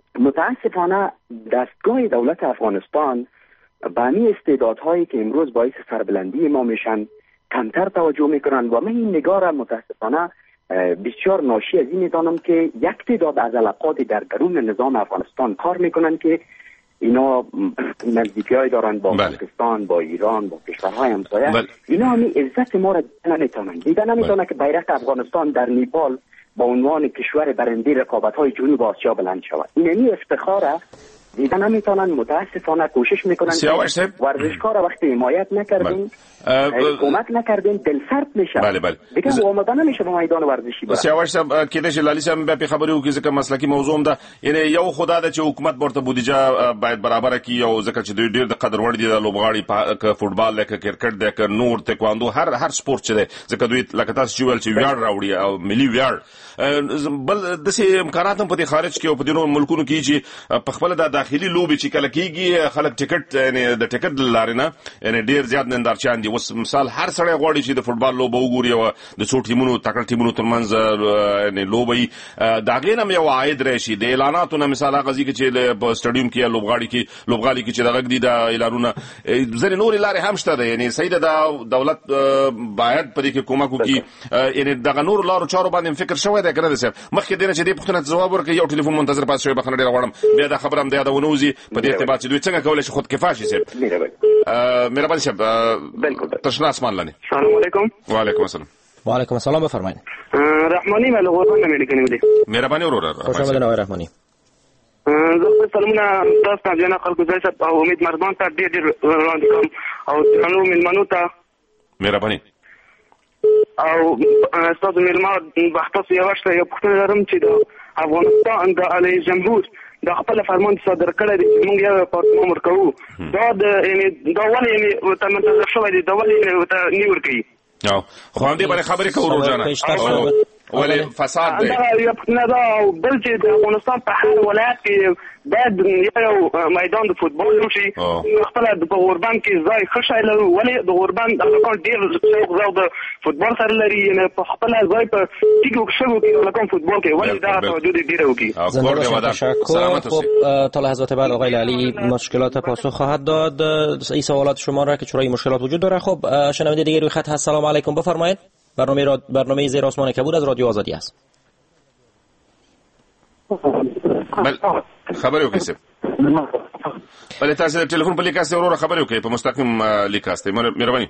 [SPEAKER 9] متاسفانه دستگاه دولت افغانستان به همین استعدادهایی که امروز باعث سربلندی ما میشن کمتر توجه میکنن و من این نگاه متاسفانه بسیار ناشی از این میدانم که یک تعداد از علاقات در درون نظام افغانستان کار میکنن که اینا نزدیکی‌های دارن با پاکستان، با ایران، با کشورهای همسایه. اینا همین عزت ما را نمیتونن دیگه نمیتونه که بیرق افغانستان در نیپال با عنوان کشور برنده رقابت‌های جنوب آسیا بلند شود. این یعنی افتخاره دیگه نمیتونن. متاسفانه کوشش میکنن ورزشکار وقتی حمایت نکردیم، کمک نکردیم، دلسرد میشه.
[SPEAKER 7] بله بله.
[SPEAKER 9] دیگه آماده نمیشه به میدان ورزشی بره.
[SPEAKER 7] سیاوش صاحب کېدای شي لالي صاحب به خبرې وکړي ځکه مسلکي موضوع هم ده. یعنی یو خدا ده چې حکومت ورته بودیجه باید برابر کړي او ځکه چې دوی ډیر د قدر وړ دي د لوبغاړي په فوټبال لکه کرکټ ده، که نور تکواندو، هر هر سپورت چې ده، ځکه دوی لکه تاسو چې ویل چې ویاړ راوړي او ملي ویاړ. بل داسې امکانات هم په دې خارج کې او په دې نور ملکونو کې چې په خپل د داخلي لوبې چې کله کېږي خلک ټیکټ یعنی د ټیکټ لارې نه یعنی ډیر زیات نندارچیان دي. اوس مثال هر سړی غواړي چې د فوټبال لوبه وګوري او د څو ټیمونو تکړه ټیمونو ترمنځ یعنی لوبه د هغې نه هم یو عاید راشي. د اعلاناتو نه مثال هغه ځای کې چې په سټیډیوم کې یا لوبغاړي کې لوبغالي کې چې د غږ دي د اعلانونه ځینې نورې لارې هم شته ده. یعنی صحیح ده د دولت باید په دې کې کومک وکړي. یعنی دغه نورو لارو چارو باندې فکر شوی دی که نه دی صاحب؟ مخکې دې نه چې دې پوښتنه ته ځواب ورکړي یو ټلیفون منتظر پاتې شوی، بخښنه ډېره غواړم، بیا دا خبره هم د یاده ونه وځي په دې ارتباط چې دوی څنګه کولی شي خودکفا شي. صاحب مهرباني صاحب تشنا اسمان لاندې.
[SPEAKER 11] السلام علیکم.
[SPEAKER 7] وعلیکم السلام.
[SPEAKER 1] و علیکم السلام، بفرمایید.
[SPEAKER 11] رحمانی مله قربان نمیکنیم دی
[SPEAKER 7] مهرباني ورور.
[SPEAKER 1] خوش آمدید آقای رحمانی.
[SPEAKER 11] زه سلامونه تاسو ته جنا خلکو زړه او امید مرزبان ته ډېر ډېر وړاندې کوم او څنګه ملمنو ته
[SPEAKER 7] مهرباني
[SPEAKER 11] او تاسو ملما بحث یو وخت یو پښتنه لرم چې د افغانستان د علی جمهور د خپل فرمان صادر کړی دی موږ یو پارتمان ورکو دا د یعنی دا ولې یعنی ته منتظر شوی دی دا ولې ته نیور کوي
[SPEAKER 7] او خو هم دې باندې خبرې کوو روزانه ولې فساد دی
[SPEAKER 11] دا یو نه دا بل چې د افغانستان په هر ولایت کې باید یو میدان د فوتبال وشي خپل د غوربند کې ځای ښه لري ولې د غوربند هغه ډېر څو د فوتبال سره لري نه په خپل ځای په ټیکو شګو کې لکه فوتبال کې ولې دا توجه ډېر وکړي.
[SPEAKER 1] تشکر. خب تا لحظات بعد آقای علی مشکلات پاسخ خواهد داد این سوالات شما را که چرای مشکلات وجود داره. خب شنونده دیگه روی خط هست. سلام علیکم، بفرمایید. برنامه را... برنامه زیر آسمان کبود از رادیو آزادی است.
[SPEAKER 7] بل خبر یو کیسه بل تاسو د ټلیفون په لیکاسته ورور خبر یو کوي په مستقیم لیکاسته مهرباني.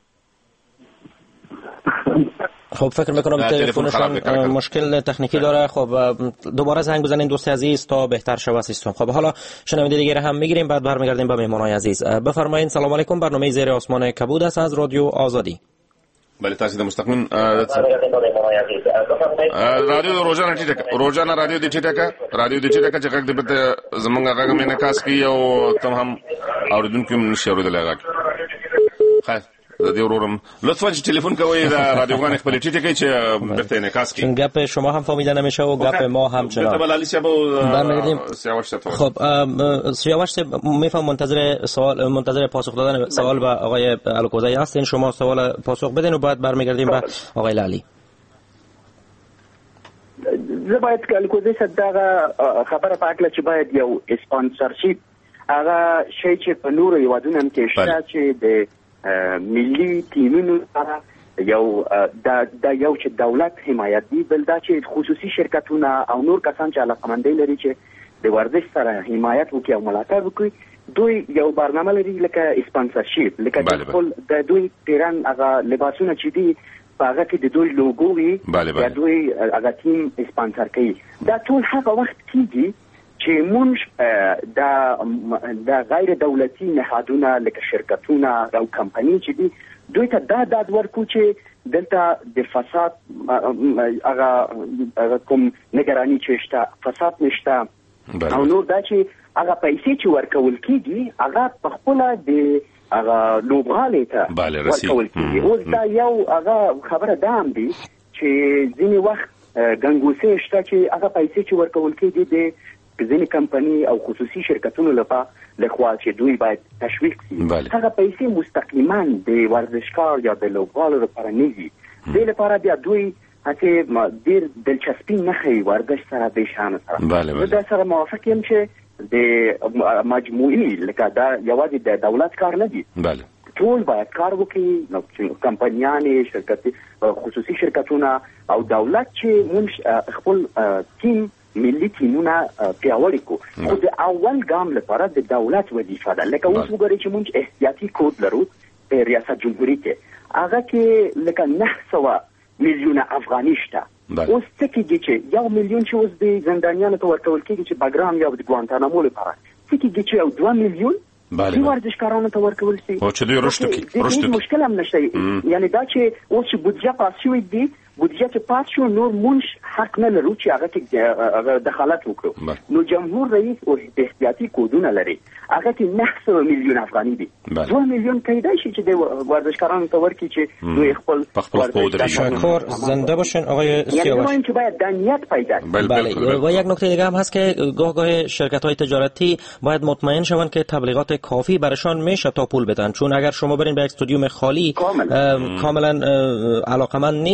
[SPEAKER 1] خب فکر میکنم تلفنشون مشکل تکنیکی داره. خب دوباره زنگ بزنین دوست عزیز تا بهتر شود سیستم. خب حالا شنونده دیگه هم میگیریم بعد برمیگردیم به مهمانای عزیز. بفرمایید. سلام علیکم، برنامه زیر آسمان کبود است از رادیو آزادی.
[SPEAKER 7] بله تاسو د مستقیم رادیو روزانه ټیټه روزانه رادیو د ټیټه رادیو د ټیټه چې غږ د بت زمونږ غږ مې نه کاس کی او تم هم اوریدونکو هم نشي اوریدل غږ. خیر د دې ورورم لطفا چې ټلیفون کوی دا رادیوګان خپل ټیټه کوي چې برته نه کاس کی.
[SPEAKER 1] چون گپ شما هم فهمیده نمیشه و گپ ما هم چرا. خب سیاوش میفهم منتظر سوال منتظر پاسخ دادن سوال به آقای الکوزی هستین. شما سوال پاسخ بدین و بعد برمیگردیم به آقای لالی.
[SPEAKER 9] زه باید الکوزی صدقه خبره پاکله چې باید یو اسپانسرشیپ هغه شی چې په نورو هیوادونو هم کې شته چې د ملي ټیمونو سره یو د د یو چې دولت حمایت دی، بل دا چې خصوصي شرکتونه او نور کسان چې علاقمندي لري چې د ورزش سره حمایت وکړي او ملاتړ وکړي، دوی یو برنامه لري لکه اسپانسرشیپ، لکه د خپل د دوی پیران هغه لباسونه چې دي هغه کې د دوی لوګو وي د دوی هغه ټیم اسپانسر کوي. دا ټول هغه وخت کېږي چې مونږ د د غیر دولتي نهادونه لکه شرکتونه او کمپنۍ چې دي دوی ته دا داد ورکو چې دلته د فساد هغه کوم نگرانی چې شته فساد نشته او نور دا چې هغه پیسې چې ورکول کېږي هغه په خپل د هغه لوبغالي ته ورکول کېږي. اوس دا یو هغه خبره ده هم دي چې ځینې وخت ګنګوسې شته چې هغه پیسې چې ورکول کېږي د ځینې کمپنۍ او خصوصي شرکتونو لپاره لخوا چې دوی باید تشویق شي هغه پیسې مستقیما د ورزشکار یا د لوبغالو لپاره نه وي. دې لپاره بیا دوی هڅه ډېر دلچسپي نه ښیي ورزش سره د شان سره. زه دا سره موافق یم چې د مجموعي لکه دا یوازې د دولت کار نه دی، ټول باید کار وکړي، نو کمپنیانې شرکتي خصوصي شرکتونه او دولت چې موږ خپل ټیم ملي ټیمونه پیاوړي کو. خو د اول ګام لپاره د دولت وظیفه ده. لکه اوس وګورئ چې موږ احتیاطي کود لرو په ریاست جمهوریت کې، هغه کې لکه نه سوه میلیونه افغاني شته. اوس څه کېږي چې یو میلیون چې اوس د زندانیانو ته ورکول کېږي چې باګرام یا د ګوانتانامو لپاره، څه کېږي چې یو دوه میلیون د ورزشکارانو ته ورکول شي
[SPEAKER 7] او چې دوی رشد کوي
[SPEAKER 9] رشد مشکل هم نشته. یعنی دا چې اوس چې بودجه پاس شوی دی، بودجه چې پاس شو نور مونږ حق نه لرو چې هغه کې دخالت وکړو. نو جمهور رئیس او احتیاطي کودونه لري، هغه کې نه سوه میلیون افغاني دي. دوه میلیون کیدای شي چې د ورزشکارانو ته ورکړي چې دوی خپل
[SPEAKER 1] تشکر. زنده باشین آقای سیاوش.
[SPEAKER 9] یعنی که باید دانیت پیدا
[SPEAKER 1] بله. و یک نکته دیگه هم هست که گاه گاه شرکت‌های تجارتی باید مطمئن شوند که تبلیغات کافی برشان میشه تا پول بدن، چون اگر شما برین به استودیوم خالی کاملا علاقمند نیست شرکت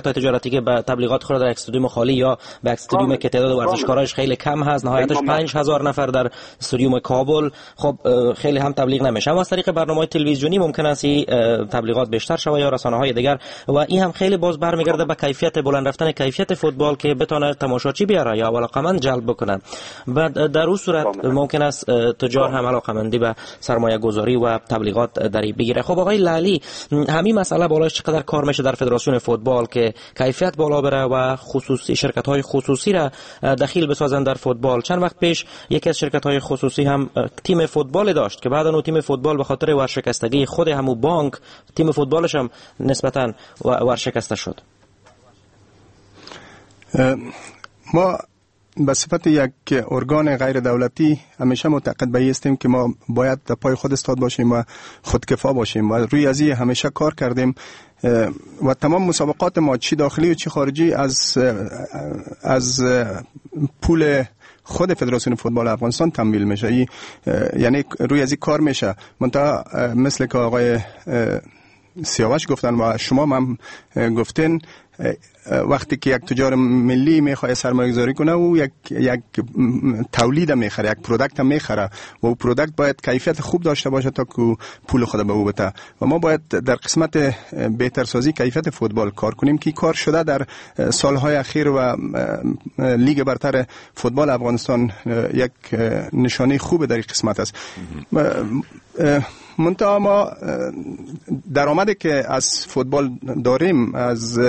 [SPEAKER 1] های تجارتی که به تبلیغات خود در استادیوم خالی یا به استادیوم که تعداد ورزشکارایش خیلی کم هست، نهایتش پنج هزار نفر در استادیوم کابل، خب خیلی هم تبلیغ نمیشه. اما از طریق برنامه‌های تلویزیونی ممکن است این تبلیغات بیشتر شود یا رسانه‌های دیگر، و این هم خیلی باز برمیگرده به کیفیت بلند رفتن کیفیت فوتبال که بتونه تماشاچی بیاره یا علاقمند جلب بکنه. و در اون صورت ممکن است تجار هم علاقمندی به سرمایه گذاری و تبلیغات دری بگیره. خب آقای لالی، همین مسئله بالاش چقدر کار میشه در فدراسیون فوتبال که کیفیت بالا بره و خصوصی شرکت‌های خصوصی را دخیل بسازن در فوتبال؟ چند وقت پیش یکی از شرکت‌های خصوصی هم تیم فوتبال داشت که بعدا اون تیم فوتبال به خاطر ورشکستگی خود همو بانک تیم فوتبالش هم نسبتاً ورشکسته شد.
[SPEAKER 8] ما به صفت یک ارگان غیر دولتی همیشه معتقد به این هستیم که ما باید در پای خود استاد باشیم و خودکفا باشیم و روی از این همیشه کار کردیم و تمام مسابقات ما چی داخلی و چی خارجی از از پول خود فدراسیون فوتبال افغانستان تمویل میشه. یعنی روی از این کار میشه. منتها مثل که آقای سیاوش گفتن و شما هم گفتین، وقتی که یک تجار ملی میخواد سرمایه گذاری کنه و یک یک تولید میخره، یک پروداکت میخره و اون پروداکت باید کیفیت خوب داشته باشه تا که پول خود به او بده و ما باید در قسمت بهترسازی کیفیت فوتبال کار کنیم که کار شده در سالهای اخیر و لیگ برتر فوتبال افغانستان یک نشانه خوب در این قسمت است. منتها ما درآمدی که از فوتبال داریم، از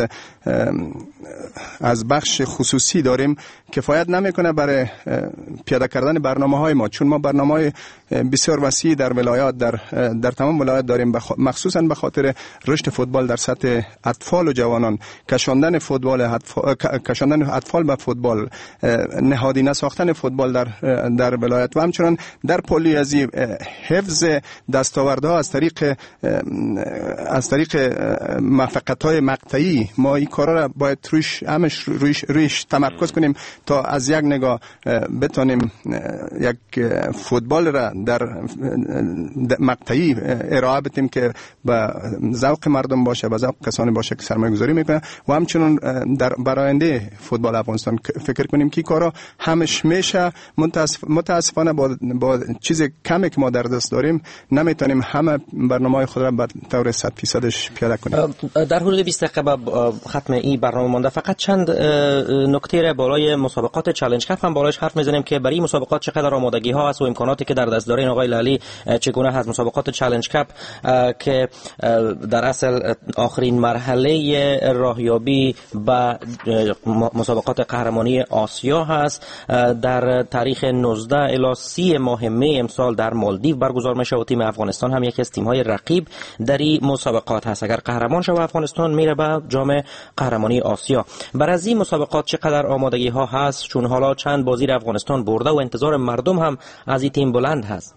[SPEAKER 8] از بخش خصوصی داریم، کفایت نمیکنه برای پیاده کردن برنامه‌های ما، چون ما برنامه‌های بسیار وسیع در ولایات در در تمام ولایات داریم، مخصوصا به خاطر رشد فوتبال در سطح اطفال و جوانان، کشاندن فوتبال اطفال، کشاندن اطفال به فوتبال، نهادینه ساختن فوتبال در در ولایت و همچنین در پلیازی حفظ دستاوردها از طریق از طریق موفقیت‌های مقطعی. ما این کارا را باید روش همش روش روش تمرکز کنیم تا از یک نگاه بتونیم یک فوتبال را در مقطعی ارائه بدیم که به ذوق مردم باشه، به ذوق کسانی باشه که سرمایه گذاری میکنه و همچنین در براینده فوتبال افغانستان فکر کنیم که کارا همش میشه. متاسفانه با با چیز کمی که ما در دست داریم نمیتونیم همه برنامه‌های خود را به طور صد درصدش پیاده کنیم.
[SPEAKER 1] در حدود بیست دقیقه ختم این برنامه مونده، فقط چند نکته را بالای مسابقات چالش کپ هم بالاش حرف میزنیم که برای مسابقات چقدر آمادگی ها هست و امکاناتی که در دست دارین. آقای لالی چگونه هست مسابقات چالش کپ که در اصل آخرین مرحله راهیابی به مسابقات قهرمانی آسیا هست، در تاریخ نوزده الی سی ماه می امسال در مالدیو برگزار میشه و تیم افغانستان هم یکی از تیم های رقیب در این مسابقات هست. اگر قهرمان شود افغانستان میره به جام قهرمانی آسیا. بر از این مسابقات چقدر آمادگی ها هست، چون حالا چند بازی را افغانستان برده و انتظار مردم هم از این تیم بلند هست؟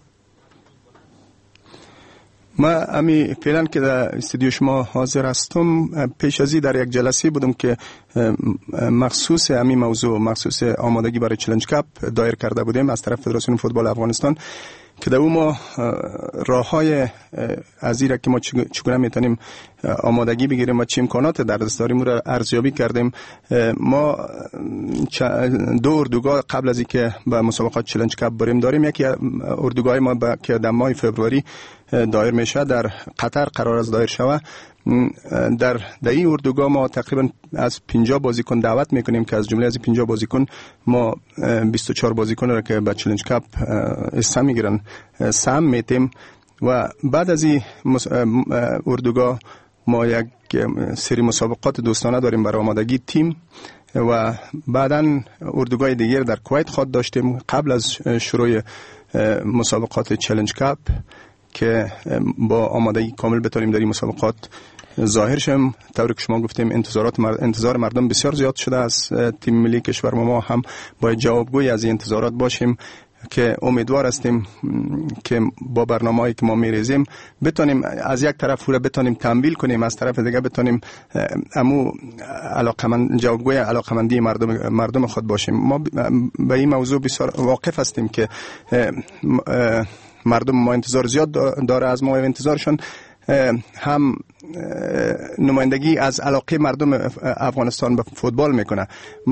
[SPEAKER 8] ما امی فعلا که در استودیو شما حاضر هستم، پیش ازی در یک جلسه بودم که مخصوص امی موضوع، مخصوص آمادگی برای چالش کپ دایر کرده بودیم از طرف فدراسیون فوتبال افغانستان که در اون ما راههای از این که ما چگونه میتونیم آمادگی بگیریم و چه امکانات در دست داریم رو ارزیابی کردیم. ما دو اردوگاه قبل از اینکه به مسابقات چالش کپ بریم داریم. یکی اردوگاه ما با که در ماه فوریه دایر میشه در قطر قرار است دایر شود. در در این اردوگاه ما تقریبا از پنجاه بازیکن دعوت میکنیم که از جمله از پنجاه بازیکن ما بیست و چهار بازیکن را که به چالش کپ سهم میگیرن سهم میتیم و بعد از این اردوگاه ما یک سری مسابقات دوستانه داریم برای آمادگی تیم و بعداً اردوگاه دیگر در کویت خود داشتیم قبل از شروع مسابقات چالش کپ که با آمادگی کامل بتونیم در این مسابقات ظاهر شیم. طوری که شما گفتیم انتظارات مر... انتظار مردم بسیار زیاد شده از تیم ملی کشور ما هم باید جوابگوی از این انتظارات باشیم که امیدوار هستیم که با برنامه‌ای که ما می‌ریزیم بتونیم از یک طرف رو بتونیم تمویل کنیم، از طرف دیگه بتونیم امو علاقمند جوابگوی علاقمندی مردم مردم خود باشیم. ما به این موضوع بسیار واقف هستیم که مردم ما انتظار زیاد داره از ما و انتظارشون هم نمایندگی از علاقه مردم افغانستان به فوتبال میکنه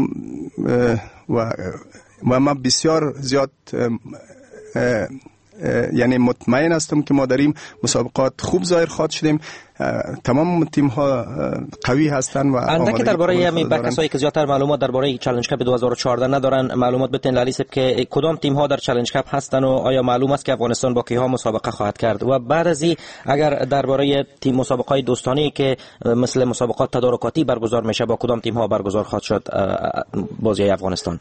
[SPEAKER 8] و و ما بسیار زیاد یعنی مطمئن هستم که ما داریم مسابقات خوب ظاهر خواهد شدیم. تمام تیم ها قوی هستند و
[SPEAKER 1] اندکی درباره همین به کسایی که زیادتر معلومات درباره چالش کپ دو هزار و چهارده ندارن معلومات بتین لالی صاحب که کدام تیم ها در چالش کپ هستن و آیا معلوم است که افغانستان با کیها مسابقه خواهد کرد و بعد از این اگر درباره تیم مسابقات دوستانه که مثل مسابقات تدارکاتی برگزار میشه با کدام تیم ها برگزار خواهد شد بازی افغانستان؟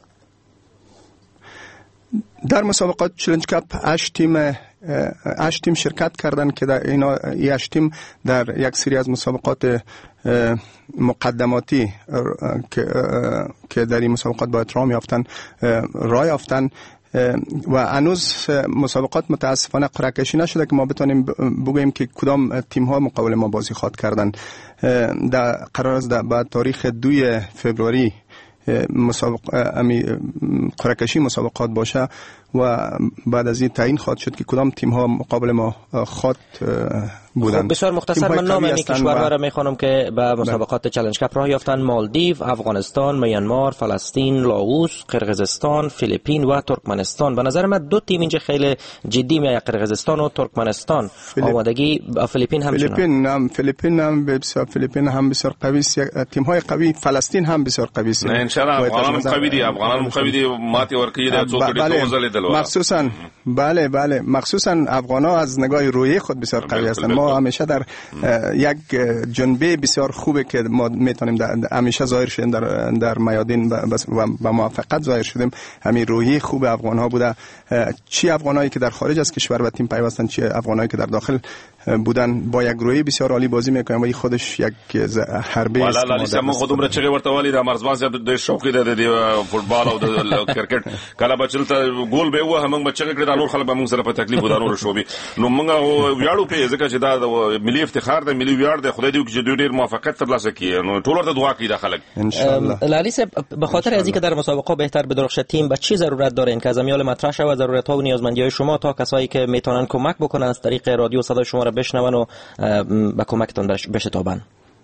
[SPEAKER 8] در مسابقات چالش کپ هشت تیم هشت تیم شرکت کردن که در اینا این هشت تیم در یک سری از مسابقات مقدماتی که در این مسابقات با احترام یافتن راه یافتن و هنوز مسابقات متاسفانه قرعه کشی نشده که ما بتونیم بگوییم که کدام تیم ها مقابل ما بازی خواهد کردن. در قرار است بعد تاریخ دوی فوریه مسابقه امی قرعه کشی مسابقات باشه و بعد از این تعیین خواهد شد که کدام تیم ها مقابل ما خواهد بودن.
[SPEAKER 1] خب بسیار مختصر من نام این کشورها را میخوانم که به مسابقات چالش کپ راه یافتن: مالدیو، افغانستان، میانمار، فلسطین، لاوس، قرقیزستان، فیلیپین و ترکمنستان. به نظر من دو تیم اینجا خیلی جدی میاد، قرقیزستان و ترکمنستان. آمادگی فیلیپین هم
[SPEAKER 8] فیلیپین هم فیلیپین هم بسیار فیلیپین هم بسیار قوی است. تیم های قوی فلسطین هم بسیار قوی است.
[SPEAKER 7] نه ان شاء الله افغانان قوی دي افغانان قوی دي ماتی ورکی ده څوک دې توزل
[SPEAKER 8] مخصوصا بله بله مخصوصا افغانا از نگاه روحی خود بسیار قوی هستند. ما همیشه در یک جنبه بسیار خوبه که ما میتونیم همیشه ظاهر شدیم در در میادین و با موفقیت ظاهر شدیم. همین روحی خوب افغان ها بوده، چی افغانایی که در خارج از کشور به تیم پیوستن چی افغانایی که در داخل بودن با یک روحی بسیار عالی بازی میکنن و این خودش یک حربه است.
[SPEAKER 7] والا لالی ما خودم را چغه ورته والی د مرزبان صاحب د شوقي د فوتبال او د کرکټ کله بچلته ګول به و هم بچغه کړه د نور خلک به موږ سره په تکلیف ودانو شوبي نو موږ ویاړو په ځکه چې دا ملي افتخار د ملي ویاړ د خدای دې چې دوی ډیر موافقت ترلاسه کړي نو ټول ورته دعا کوي د خلک
[SPEAKER 8] ان شاء الله.
[SPEAKER 1] لالی صاحب به خاطر از اینکه در مسابقه بهتر بدرخشه تیم به چی ضرورت دارین که از امیال مطرح شود ضرورت ها و نیازمندی شما تا کسایی که میتونن کمک بکنن از طریق رادیو صدای شما را بشنون و با کمکتون بشتابن؟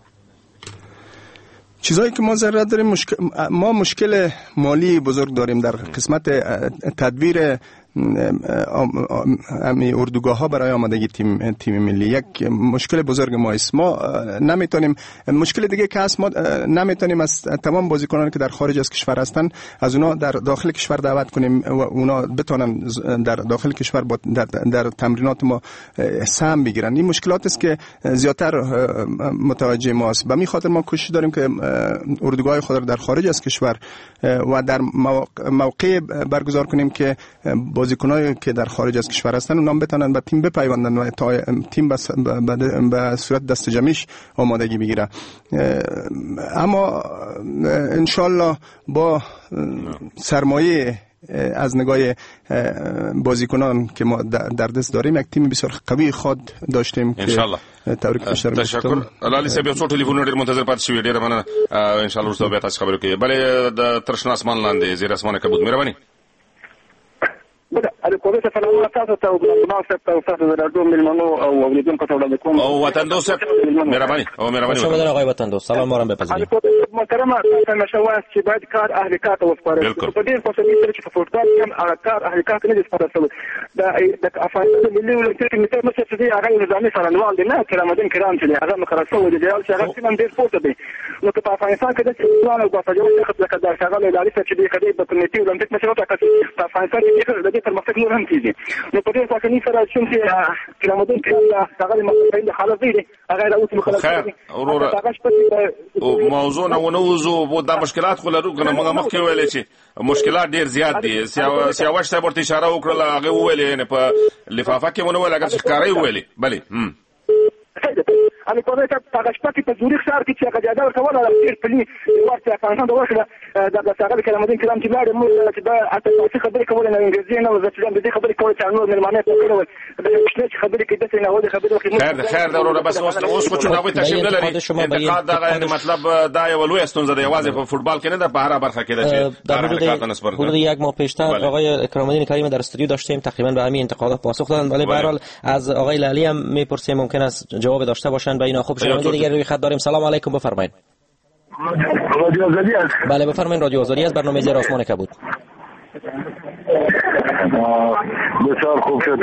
[SPEAKER 8] چیزایی که ما ضرورت داریم مشکل ما مشکل مالی بزرگ داریم در قسمت تدبیر امی اردوگاه ها برای آمادگی تیم تیم ملی. یک مشکل بزرگ ما است. ما نمیتونیم مشکل دیگه که هست ما نمیتونیم از تمام بازیکنان که در خارج از کشور هستن از اونا در داخل کشور دعوت کنیم و اونا بتونن در داخل کشور در, در تمرینات ما سهم بگیرن. این مشکلات است که زیادتر متوجه ماست. به می خاطر ما کوشش داریم که اردوگاه خود در خارج از کشور و در موقع برگزار کنیم که بازیکنایی که در خارج از کشور هستن اونام بتونن به تیم بپیوندن و تا تیم به صورت دست جمعیش آمادگی بگیره. اما انشالله با سرمایه از نگاه بازیکنان که ما در دست داریم یک تیم بسیار قوی خود داشتیم که
[SPEAKER 7] انشالله
[SPEAKER 8] تبریک بشه.
[SPEAKER 7] تشکر لالی صاحب. یو څو ټلیفون ډیر منتظر پات شوی ډیر مننه. انشالله ورته به تاسو خبرو کوي. بلې د ترشنا اسمان لاندې زیر اسمانه کبوت مهرباني.
[SPEAKER 11] على كل سلامات تاسو او مناسب تاسو د راډیو ملمنو او اوریدونکو ته وړاندې کوم
[SPEAKER 7] او وطن دوست مهرباني او مهرباني
[SPEAKER 1] شما در آقای وطن دوست سلام مورم بپذیرید.
[SPEAKER 11] محترمه تاسو شواس چې باید کار اهل کار ته وسپارل شي. په دې فصل کې چې فوټبال کم کار اهل کار نه دي سپارل شوی. دا د افغانستان ملي ولکټ کمیټه مشه چې هغه نظامي سرنوال دي نه کرامدین کرام چې هغه مقرر شوی دی چې هغه څنګه ډیر پورته دی. نو په افغانستان کې د ځوان او باسجو څخه د کډار شغال لاري چې د خدای په کمیټې ولکټ مشه راکړي. په افغانستان کې د دې پرمختګ نور هم کیږي. نو په دې ځکه نه سره چې کرامدین کرام هغه مقرر حالت دی هغه راوځي مخالفت دی.
[SPEAKER 7] او موضوع نه ونوزو دا مشکلات خو لرو کنه موږ مخکې ویلې چې مشکلات ډیر زیات دي. سیاوش ته ورته اشاره وکړه هغه ویلې نه په لفافه کې مونږ ویل اگر ښکارای ویلې بله
[SPEAKER 10] علی کوزای صاحب تاګشپا کې په زوري ښار کې چې قضیه ورته ولا ډیر پلی ورته افغانستان د وښه د ساغل کلامدین کلام چې لاړ مو چې دا اته خبرې کول نه انګلیسي نه زه چې دې خبرې کول چې نور ملمانه کول د شنه خبرې کې د څه نه وله خبرې وکړي
[SPEAKER 7] خیر خیر ضروره بس اوس اوس خو چوناوي تشریف نه لري انتقاد دا غیر مطلب دا یو لوی استونزه دی یوازې په فوتبال کې نه ده په هر برخه کې ده چې
[SPEAKER 1] در حدود حدود یک ماه پیشتر آقای اکرام‌الدین کریم در استودیو داشتیم تقریبا به همین انتقادات پاسخ دادن ولی به هر حال از آقای لالی هم میپرسیم ممکن است جواب داشته باشن به اینا. خب شنونده دیگه روی خط داریم. سلام علیکم بفرمایید.
[SPEAKER 13] رادیو آزادی است.
[SPEAKER 1] بله بفرمایید. رادیو آزادی است. برنامه زیر آسمان کبود.
[SPEAKER 13] بسیار خوب شد.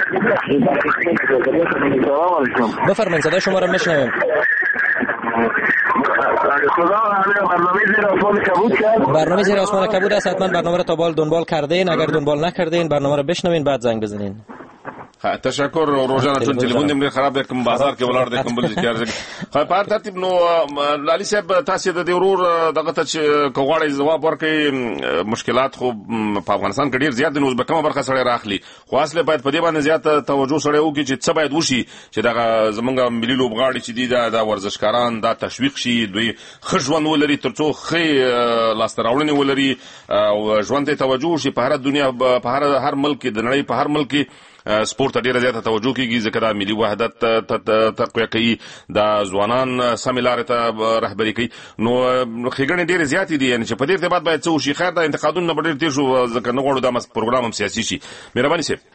[SPEAKER 13] سلام علیکم.
[SPEAKER 1] بفرمایید صدای شما را میشنویم. برنامه زیر آسمان کبود است. حتما برنامه را تا بال دنبال کردین. اگر دنبال نکردین برنامه را بشنوین بعد زنگ بزنین.
[SPEAKER 7] تشکر روزانه چون تلیفون دې خراب دی کوم بازار کې ولاړ دی کوم بل ځای خو په هر ترتیب نو لالي صاحب تاسو د دې ورور دغه ته چې کوغړی جواب ورکړي مشکلات خو په افغانستان کې ډیر زیات دي نو به کومه برخه سره راخلي خو اصله باید په دې باندې زیات توجه سره وکړي چې څه باید وشي چې دغه زمونږ ملي لوبغاړي چې دي دا ورزشکاران دا تشویق شي دوی خژوند ولري ترڅو خې لاستراوړنې ولري او ژوند ته توجه شي په هر دنیا په هر هر ملک د نړۍ په هر ملک سپورت ډیره زیاته توجه کیږي ځکه دا ملي وحدت تقویه کوي دا ځوانان سم لارې ته رهبري کوي نو خېګنې ډیره زیاتې دي یعنی چې په دې ارتباط باید څه وشي خیر دا انتقادونه ډیر تیر شو ځکه نه غواړو دا پروګرام هم سیاسي شي. مهرباني صاحب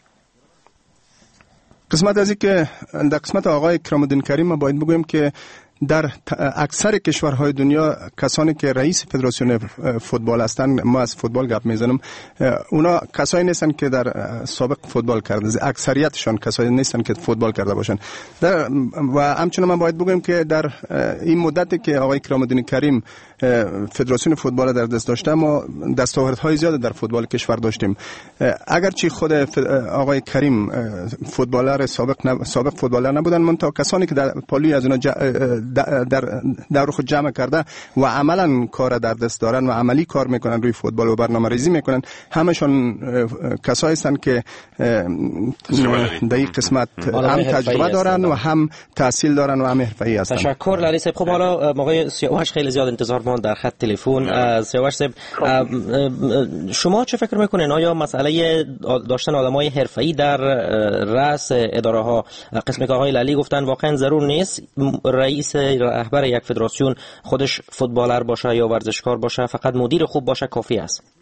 [SPEAKER 8] قسمت از اینکه در قسمت آقای اکرام‌الدین کریم ما باید بگویم که در اکثر کشورهای دنیا کسانی که رئیس فدراسیون فوتبال هستند ما از فوتبال گپ میزنم اونا کسایی نیستن که در سابق فوتبال کرده اکثریتشون کسایی نیستن که فوتبال کرده باشن در و همچنین من باید بگم که در این مدتی که آقای اکرام‌الدین کریم فدراسیون فوتبال در دست داشته ما دستاوردهای زیاد در فوتبال کشور داشتیم اگرچه خود آقای کریم فوتبالر سابق نب... سابق فوتبالر نبودن منتها کسانی که در پالوی از اونا ج... در دور خود جمع کرده و عملا کار در دست دارن و عملی کار میکنن روی فوتبال و برنامه‌ریزی میکنن همشون کسایی هستند که در این قسمت هم تجربه دارن و هم تحصیل دارن و هم حرفه‌ای هستن.
[SPEAKER 1] تشکر لالی صاحب. خب حالا آقای سیاوش خیلی زیاد انتظار ماند در خط تلفن. سیاوش صاحب شما چه فکر میکنین آیا مسئله داشتن آدمای حرفه‌ای در رأس اداره ها قسمی که آقای لالی گفتن واقعا ضرور نیست رئیس رهبر یک فدراسیون خودش فوتبالر باشه یا ورزشکار باشه فقط مدیر خوب باشه کافی است؟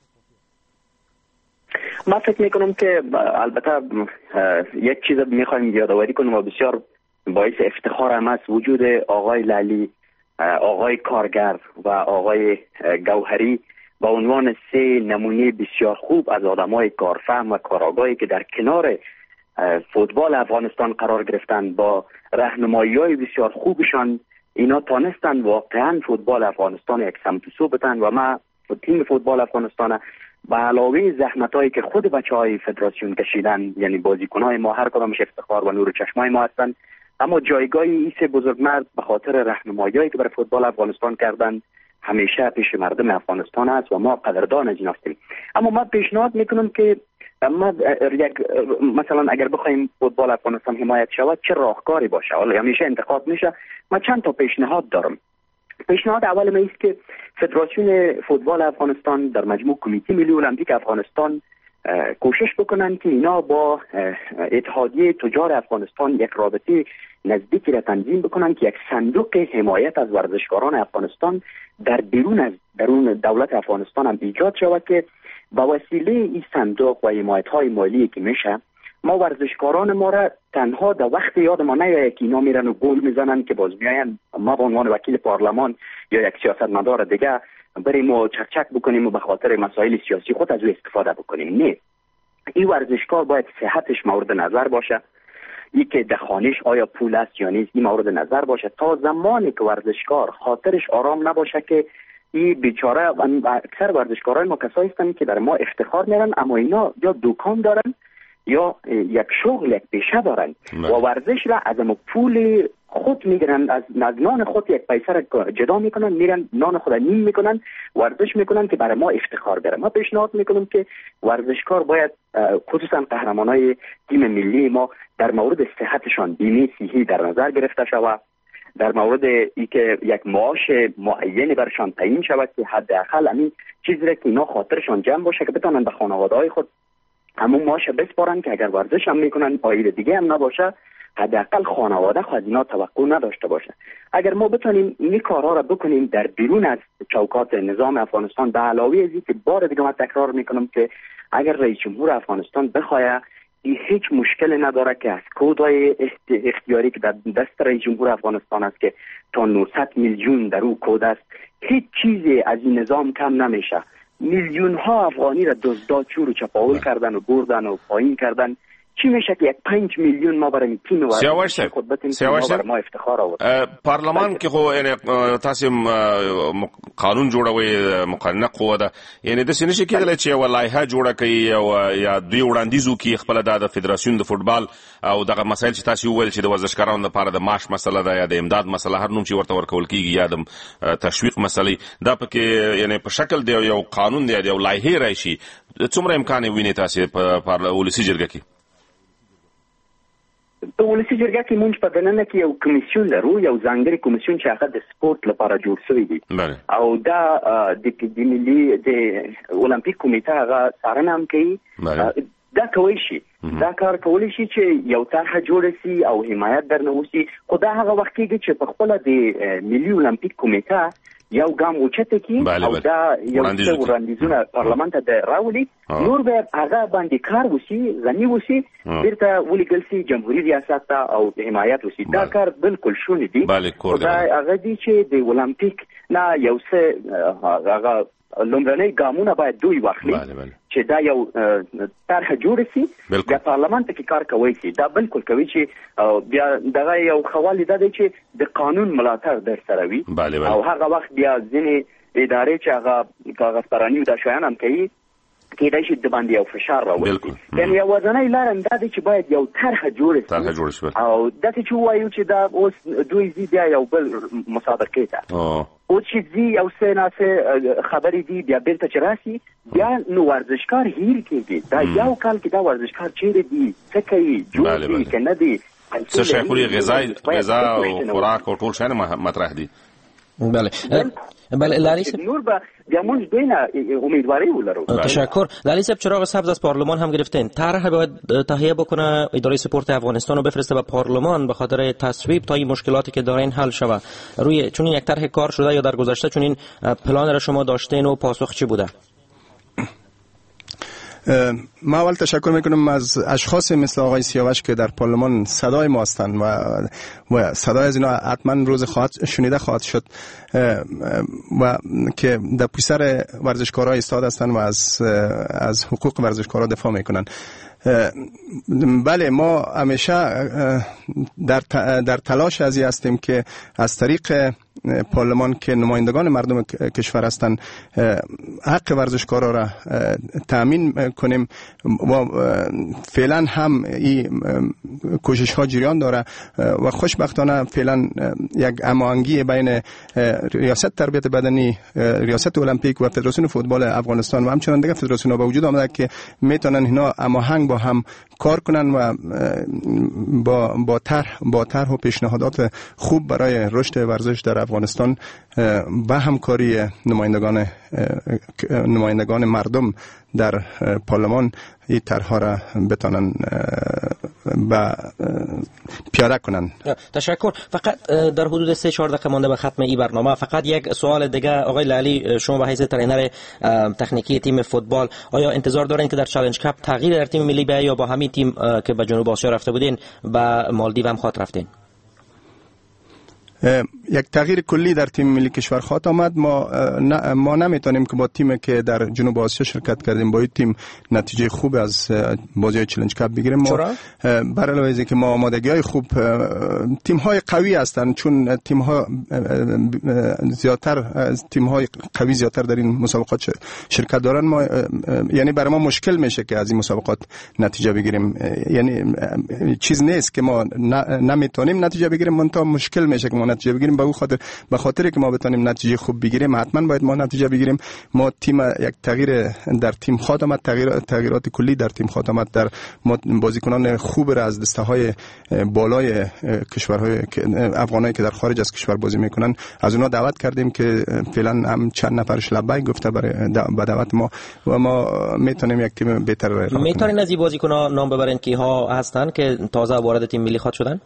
[SPEAKER 9] من فکر میکنم که البته یک چیز میخوایم یادآوری کنم و بسیار باعث افتخار هم است وجود آقای لالی آقای کارگر و آقای گوهری با عنوان سه نمونه بسیار خوب از آدمای کارفهم و کارآگاهی که در کنار فوتبال افغانستان قرار گرفتن با راهنمایی‌های بسیار خوبشان اینا تانستن واقعا فوتبال افغانستان یک سمت و سو بتن و ما تیم فوتبال افغانستان به علاوه زحمتایی که خود بچهای فدراسیون کشیدن یعنی بازیکن‌های ما هر کدامش افتخار و نور چشمای ما هستن اما جایگاهی ایسه بزرگمرد به خاطر راهنمایی‌هایی که برای فوتبال افغانستان کردن همیشه پیش مردم افغانستان است و ما قدردان از این هستیم. اما من پیشنهاد میکنم که ما یک مثلا اگر بخوایم فوتبال افغانستان حمایت شود چه راهکاری باشه حالا همیشه انتخاب میشه. من چند تا پیشنهاد دارم. پیشنهاد اول من است که فدراسیون فوتبال افغانستان در مجموع کمیته ملی المپیک افغانستان کوشش بکنن که اینا با اتحادیه تجار افغانستان یک رابطه نزدیکی را تنظیم بکنن که یک صندوق حمایت از ورزشکاران افغانستان در بیرون از درون دولت افغانستان هم ایجاد شود که با وسیله این صندوق و حمایت‌های مالی که میشه ما ورزشکاران ما را تنها در وقت یاد ما نیاید که اینا میرن و گل میزنن که باز میاین ما به عنوان وکیل پارلمان یا یک سیاستمدار دیگه بریم و چکچک بکنیم و به خاطر مسائل سیاسی خود از او استفاده بکنیم. نه، این ورزشکار باید صحتش مورد نظر باشه، ای که دخانش آیا پول است یا نیست این مورد نظر باشه تا زمانی که ورزشکار خاطرش آرام نباشه که این بیچاره. اکثر ورزشکارای ما کسایی هستند که در ما افتخار میرن اما اینا یا دکان دارن یا یک شغل یک پیشه دارن و ورزش را از اما پول خود میگیرن از نان خود یک پیسه را جدا میکنن، میرن نان خود نیم میکنن، ورزش میکنن که برای ما افتخار بره. ما پیشنهاد میکنم که ورزشکار باید خصوصا قهرمانای تیم ملی ما در مورد صحتشان بیمه صحی در نظر گرفته شود، در مورد اینکه یک معاش معینی برشان تعیین شود که حداقل همین چیزی را که اینا خاطرشان جمع باشه که بتونن به خانواده‌های خود همون معاش بسپارن که اگر ورزش هم میکنن عاید دیگه هم نباشه، حداقل خانواده خود از اینا توقع نداشته باشه. اگر ما بتونیم این کارها را بکنیم در بیرون از چوکات نظام افغانستان، به علاوه از اینکه بار دیگه من تکرار میکنم که اگر رئیس جمهور افغانستان بخواد، این هیچ مشکل نداره که از کودای اختیاری که در دست رئیس جمهور افغانستان است که تا نهصد میلیون در او کد است، هیچ چیزی از این نظام کم نمیشه. میلیون ها افغانی را دزدا چور و چپاول کردن و بردن و پایین کردن. چی میشه که یک پنج میلیون ما برای تیم ورزشی خود بتیم که ما برای ما افتخار آورد.
[SPEAKER 7] پارلمان که خو یعنی تاسو قانون جوړوي مقننه قوه ده، یعنی د سینې کې د چې ولایحه جوړه کوي او یا دوی وړاندیزو کې خپل د فدراسیون د فوتبال او دغه مسایل چې تاسو ویل چې د ورزشکارانو لپاره د معاش مسله ده یا د امداد مسله هر نوم چې ورته ورکول کیږي یا د تشویق مسلې دا پکې یعنی په شکل دی یو قانون دی یو لایحه راشي، څومره امکان ویني تاسو په ولسی جرګه کې؟
[SPEAKER 9] په ولسی جرګه کې مونږ په دننه کې یو کمیسیون لرو، یو ځانګړی کمیسیون چې هغه د سپورت لپاره جوړ شوی دی او دا د ملي د اولمپیک کمیټه هغه څارنه هم کوي. دا کوي شي دا کار کولی شي چې یو طرح جوړ شي او حمایت درنه وشي، خو دا هغه وخت کېږي چې په خپله د ملي اولمپیک کمیټه یو ګام اوچته کی او دا یو څه وړاندیزونه پارلمان ته راولي، نور به هغه باندې کار وشي، غني وشي، بیرته ولیږل شي جمهوریت ریاست ته او حمایت وشي. دا کار بالکل شونې دي. دا هغه دي چې د اولمپیک نه یو څه هغه لومړنۍ ګامونه باید دوی واخلي چې دا یو طرح جوړ شي، بیا پارلمان ته کې کار کوي شي. دا بالکل کوي چې بیا دغه یو خواله ده چې د قانون ملاتړ در سره وي او هغه وخت بیا ځینې ادارې چې هغه کاغذپراني د شایان هم کوي کېدای شي د باندې یو فشار راوړي. یعنې یوازینۍ لاره دا ده چې باید یو طرح جوړ شي او داسې چې ووایو چې دا اوس دوی ځي بیا یو بل مسابقې ته او چې ځي یو څه ناسې خبرې دي بیا بیرته چې راسي بیا نو ورزشکار هیر کېږي. دا یو کال کې دا ورزشکار چیرې دي، څه کوي، جوړ دي که نه دي،
[SPEAKER 7] څه شی خوري، غذا او خوراک او ټول شیان مطرح دي.
[SPEAKER 1] بله بله لالی صاحب
[SPEAKER 9] نور با جمعونش بین امیدواری ولرو.
[SPEAKER 1] تشکر. لالی صاحب چراغ سبز از پارلمان هم گرفتین، طرح باید تهیه بکنه اداره سپورت افغانستان رو بفرسته به پارلمان به خاطر تصویب تا این مشکلاتی که دارین حل شود. روی چون یک طرح کار شده یا در گذشته چون این پلان را شما داشتین و پاسخ چی بوده؟
[SPEAKER 8] ما اول تشکر میکنم از اشخاص مثل آقای سیاوش که در پارلمان صدای ما هستند و و صدای از اینا حتما روز خواهد شنیده خواهد شد و که در پشت سر ورزشکارها ایستاده هستند و از از حقوق ورزشکارها دفاع میکنن. بله ما همیشه در در تلاش ازی هستیم که از طریق پارلمان که نمایندگان مردم کشور هستند حق ورزشکارا را تامین کنیم و فعلا هم این کوشش ها جریان داره و خوشبختانه فعلا یک هماهنگی بین ریاست تربیت بدنی، ریاست المپیک و فدراسیون فوتبال افغانستان و همچنان دیگر فدراسیون ها به وجود آمده که میتونن اینا هماهنگ با هم کار کنن و با با طرح با طرح و پیشنهادات خوب برای رشد ورزش در افغانستان با همکاری نمایندگان نمایندگان مردم در پارلمان این طرح‌ها را بتونن با پیاده کنن.
[SPEAKER 1] تشکر. فقط در حدود سه چهار دقیقه مانده به ختم این برنامه، فقط یک سوال دیگه آقای لالی، شما به حیث ترینر تکنیکی تیم فوتبال آیا انتظار دارین که در چالش کپ تغییر در تیم ملی بیاید یا با همین تیم که به جنوب آسیا رفته بودین به مالدیو هم خاط رفتین؟
[SPEAKER 8] یک تغییر کلی در تیم ملی کشور خواهد آمد. ما ن... ما نمیتونیم که با تیمی که در جنوب آسیا شرکت کردیم با این تیم نتیجه خوب از بازی چالش کاپ بگیریم. ما بر علاوه از که ما آمادگی‌های خوب، تیم‌های قوی هستند، چون تیم‌ها زیادتر از تیم‌های قوی زیادتر در این مسابقات شرکت دارن. ما یعنی برای ما مشکل میشه که از این مسابقات نتیجه بگیریم. یعنی چیز نیست که ما نمیتونیم نتیجه بگیریم، منتها مشکل میشه که ما نتیجه بگیریم. به خاطر به خاطر که ما بتونیم نتیجه خوب بگیریم حتما باید ما نتیجه بگیریم. ما تیم یک تغییر در تیم خواهد آمد، تغییر تغییرات کلی در تیم خواهد آمد. در بازیکنان خوب را از دسته‌های بالای کشورهای افغانایی که در خارج از کشور بازی میکنن از اونها دعوت کردیم که فعلا هم چند نفرش لبیک گفته برای به دعوت ما و ما میتونیم یک تیم بهتر را کنیم.
[SPEAKER 1] میتونین از این بازیکن‌ها نام ببرین که ها هستن که تازه وارد تیم ملی خود شدن؟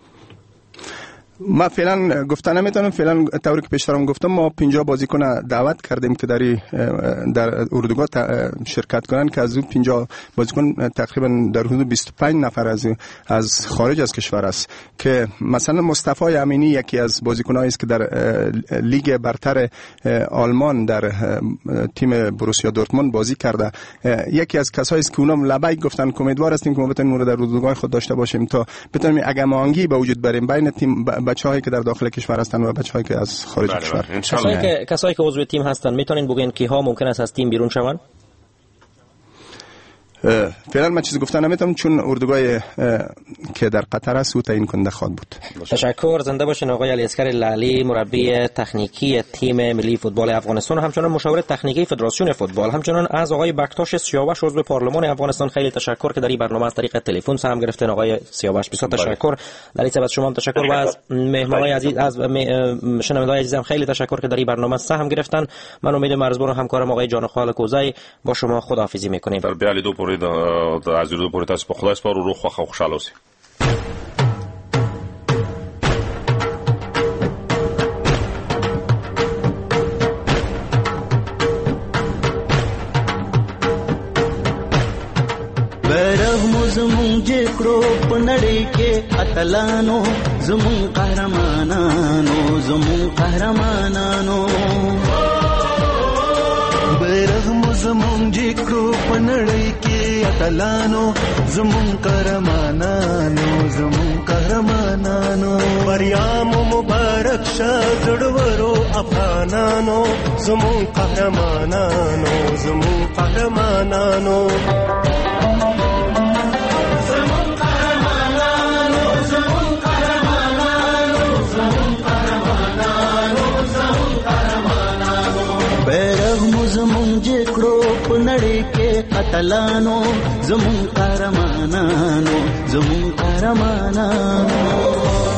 [SPEAKER 8] ما فعلا گفتن نمیتونم. فعلا طوری که پیشترم گفتم ما پنجاه بازیکن دعوت کردیم که در در اردوگاه شرکت کنن که از اون پنجاه بازیکن تقریبا در حدود بیست و پنج نفر از از خارج از کشور است. که مثلا مصطفی امینی یکی از بازیکنایی است که در لیگ برتر آلمان در تیم بروسیا دورتموند بازی کرده. یکی از کسایی است که اونم لبیک گفتن که امیدوار هستیم که ما بتونیم اون رو در اردوگاه خود داشته باشیم تا بتونیم اگمانگی به وجود بریم بین تیم بچه‌هایی که در داخل کشور هستن و بچه‌هایی که از خارج
[SPEAKER 1] بله
[SPEAKER 8] کشور.
[SPEAKER 1] کسایی که کسایی که عضو تیم هستن میتونین بگین که ها ممکن است از تیم بیرون شوند؟
[SPEAKER 8] فعلا من چیزی گفتن نمیتونم چون اردوگاه که در قطر است او تعیین کننده خواهد بود.
[SPEAKER 1] تشکر. زنده باشین آقای علی اصغر لالی، مربی تکنیکی تیم ملی فوتبال افغانستان و همچنین مشاور تکنیکی فدراسیون فوتبال. همچنین از آقای بکتاش سیاوش عضو پارلمان افغانستان خیلی تشکر که در این برنامه از طریق تلفن سهم گرفتین. آقای سیاوش بسیار تشکر. در این سبب شما هم تشکر و از مهمانای عزیز از شنوندگان عزیزم خیلی تشکر که در این برنامه سهم گرفتن. من امید مرزبان و همکارم آقای جانخوال کوزی با شما خداحافظی میکنیم.
[SPEAKER 7] در بیالی دو پوری د از دې پورې تاسو په خدای سپارو روغ خوښ او خوشاله اوسئ.
[SPEAKER 14] بیرغ مو زمون جکړو په نړۍ کې اتلانو زمون قهرمانانو زمون قهرمانانو بیرغ مو زمون جکړو په نړۍ کې اتلانو زمون قهرمانانو زمون قهرمانانو بریا مو مبارک شه زړورو افغانانو زمون قهرمانانو زمون قهرمانانو زمون جکړو په نړۍ کې اتلانو زمون قهرمانانو زمون قهرمانانو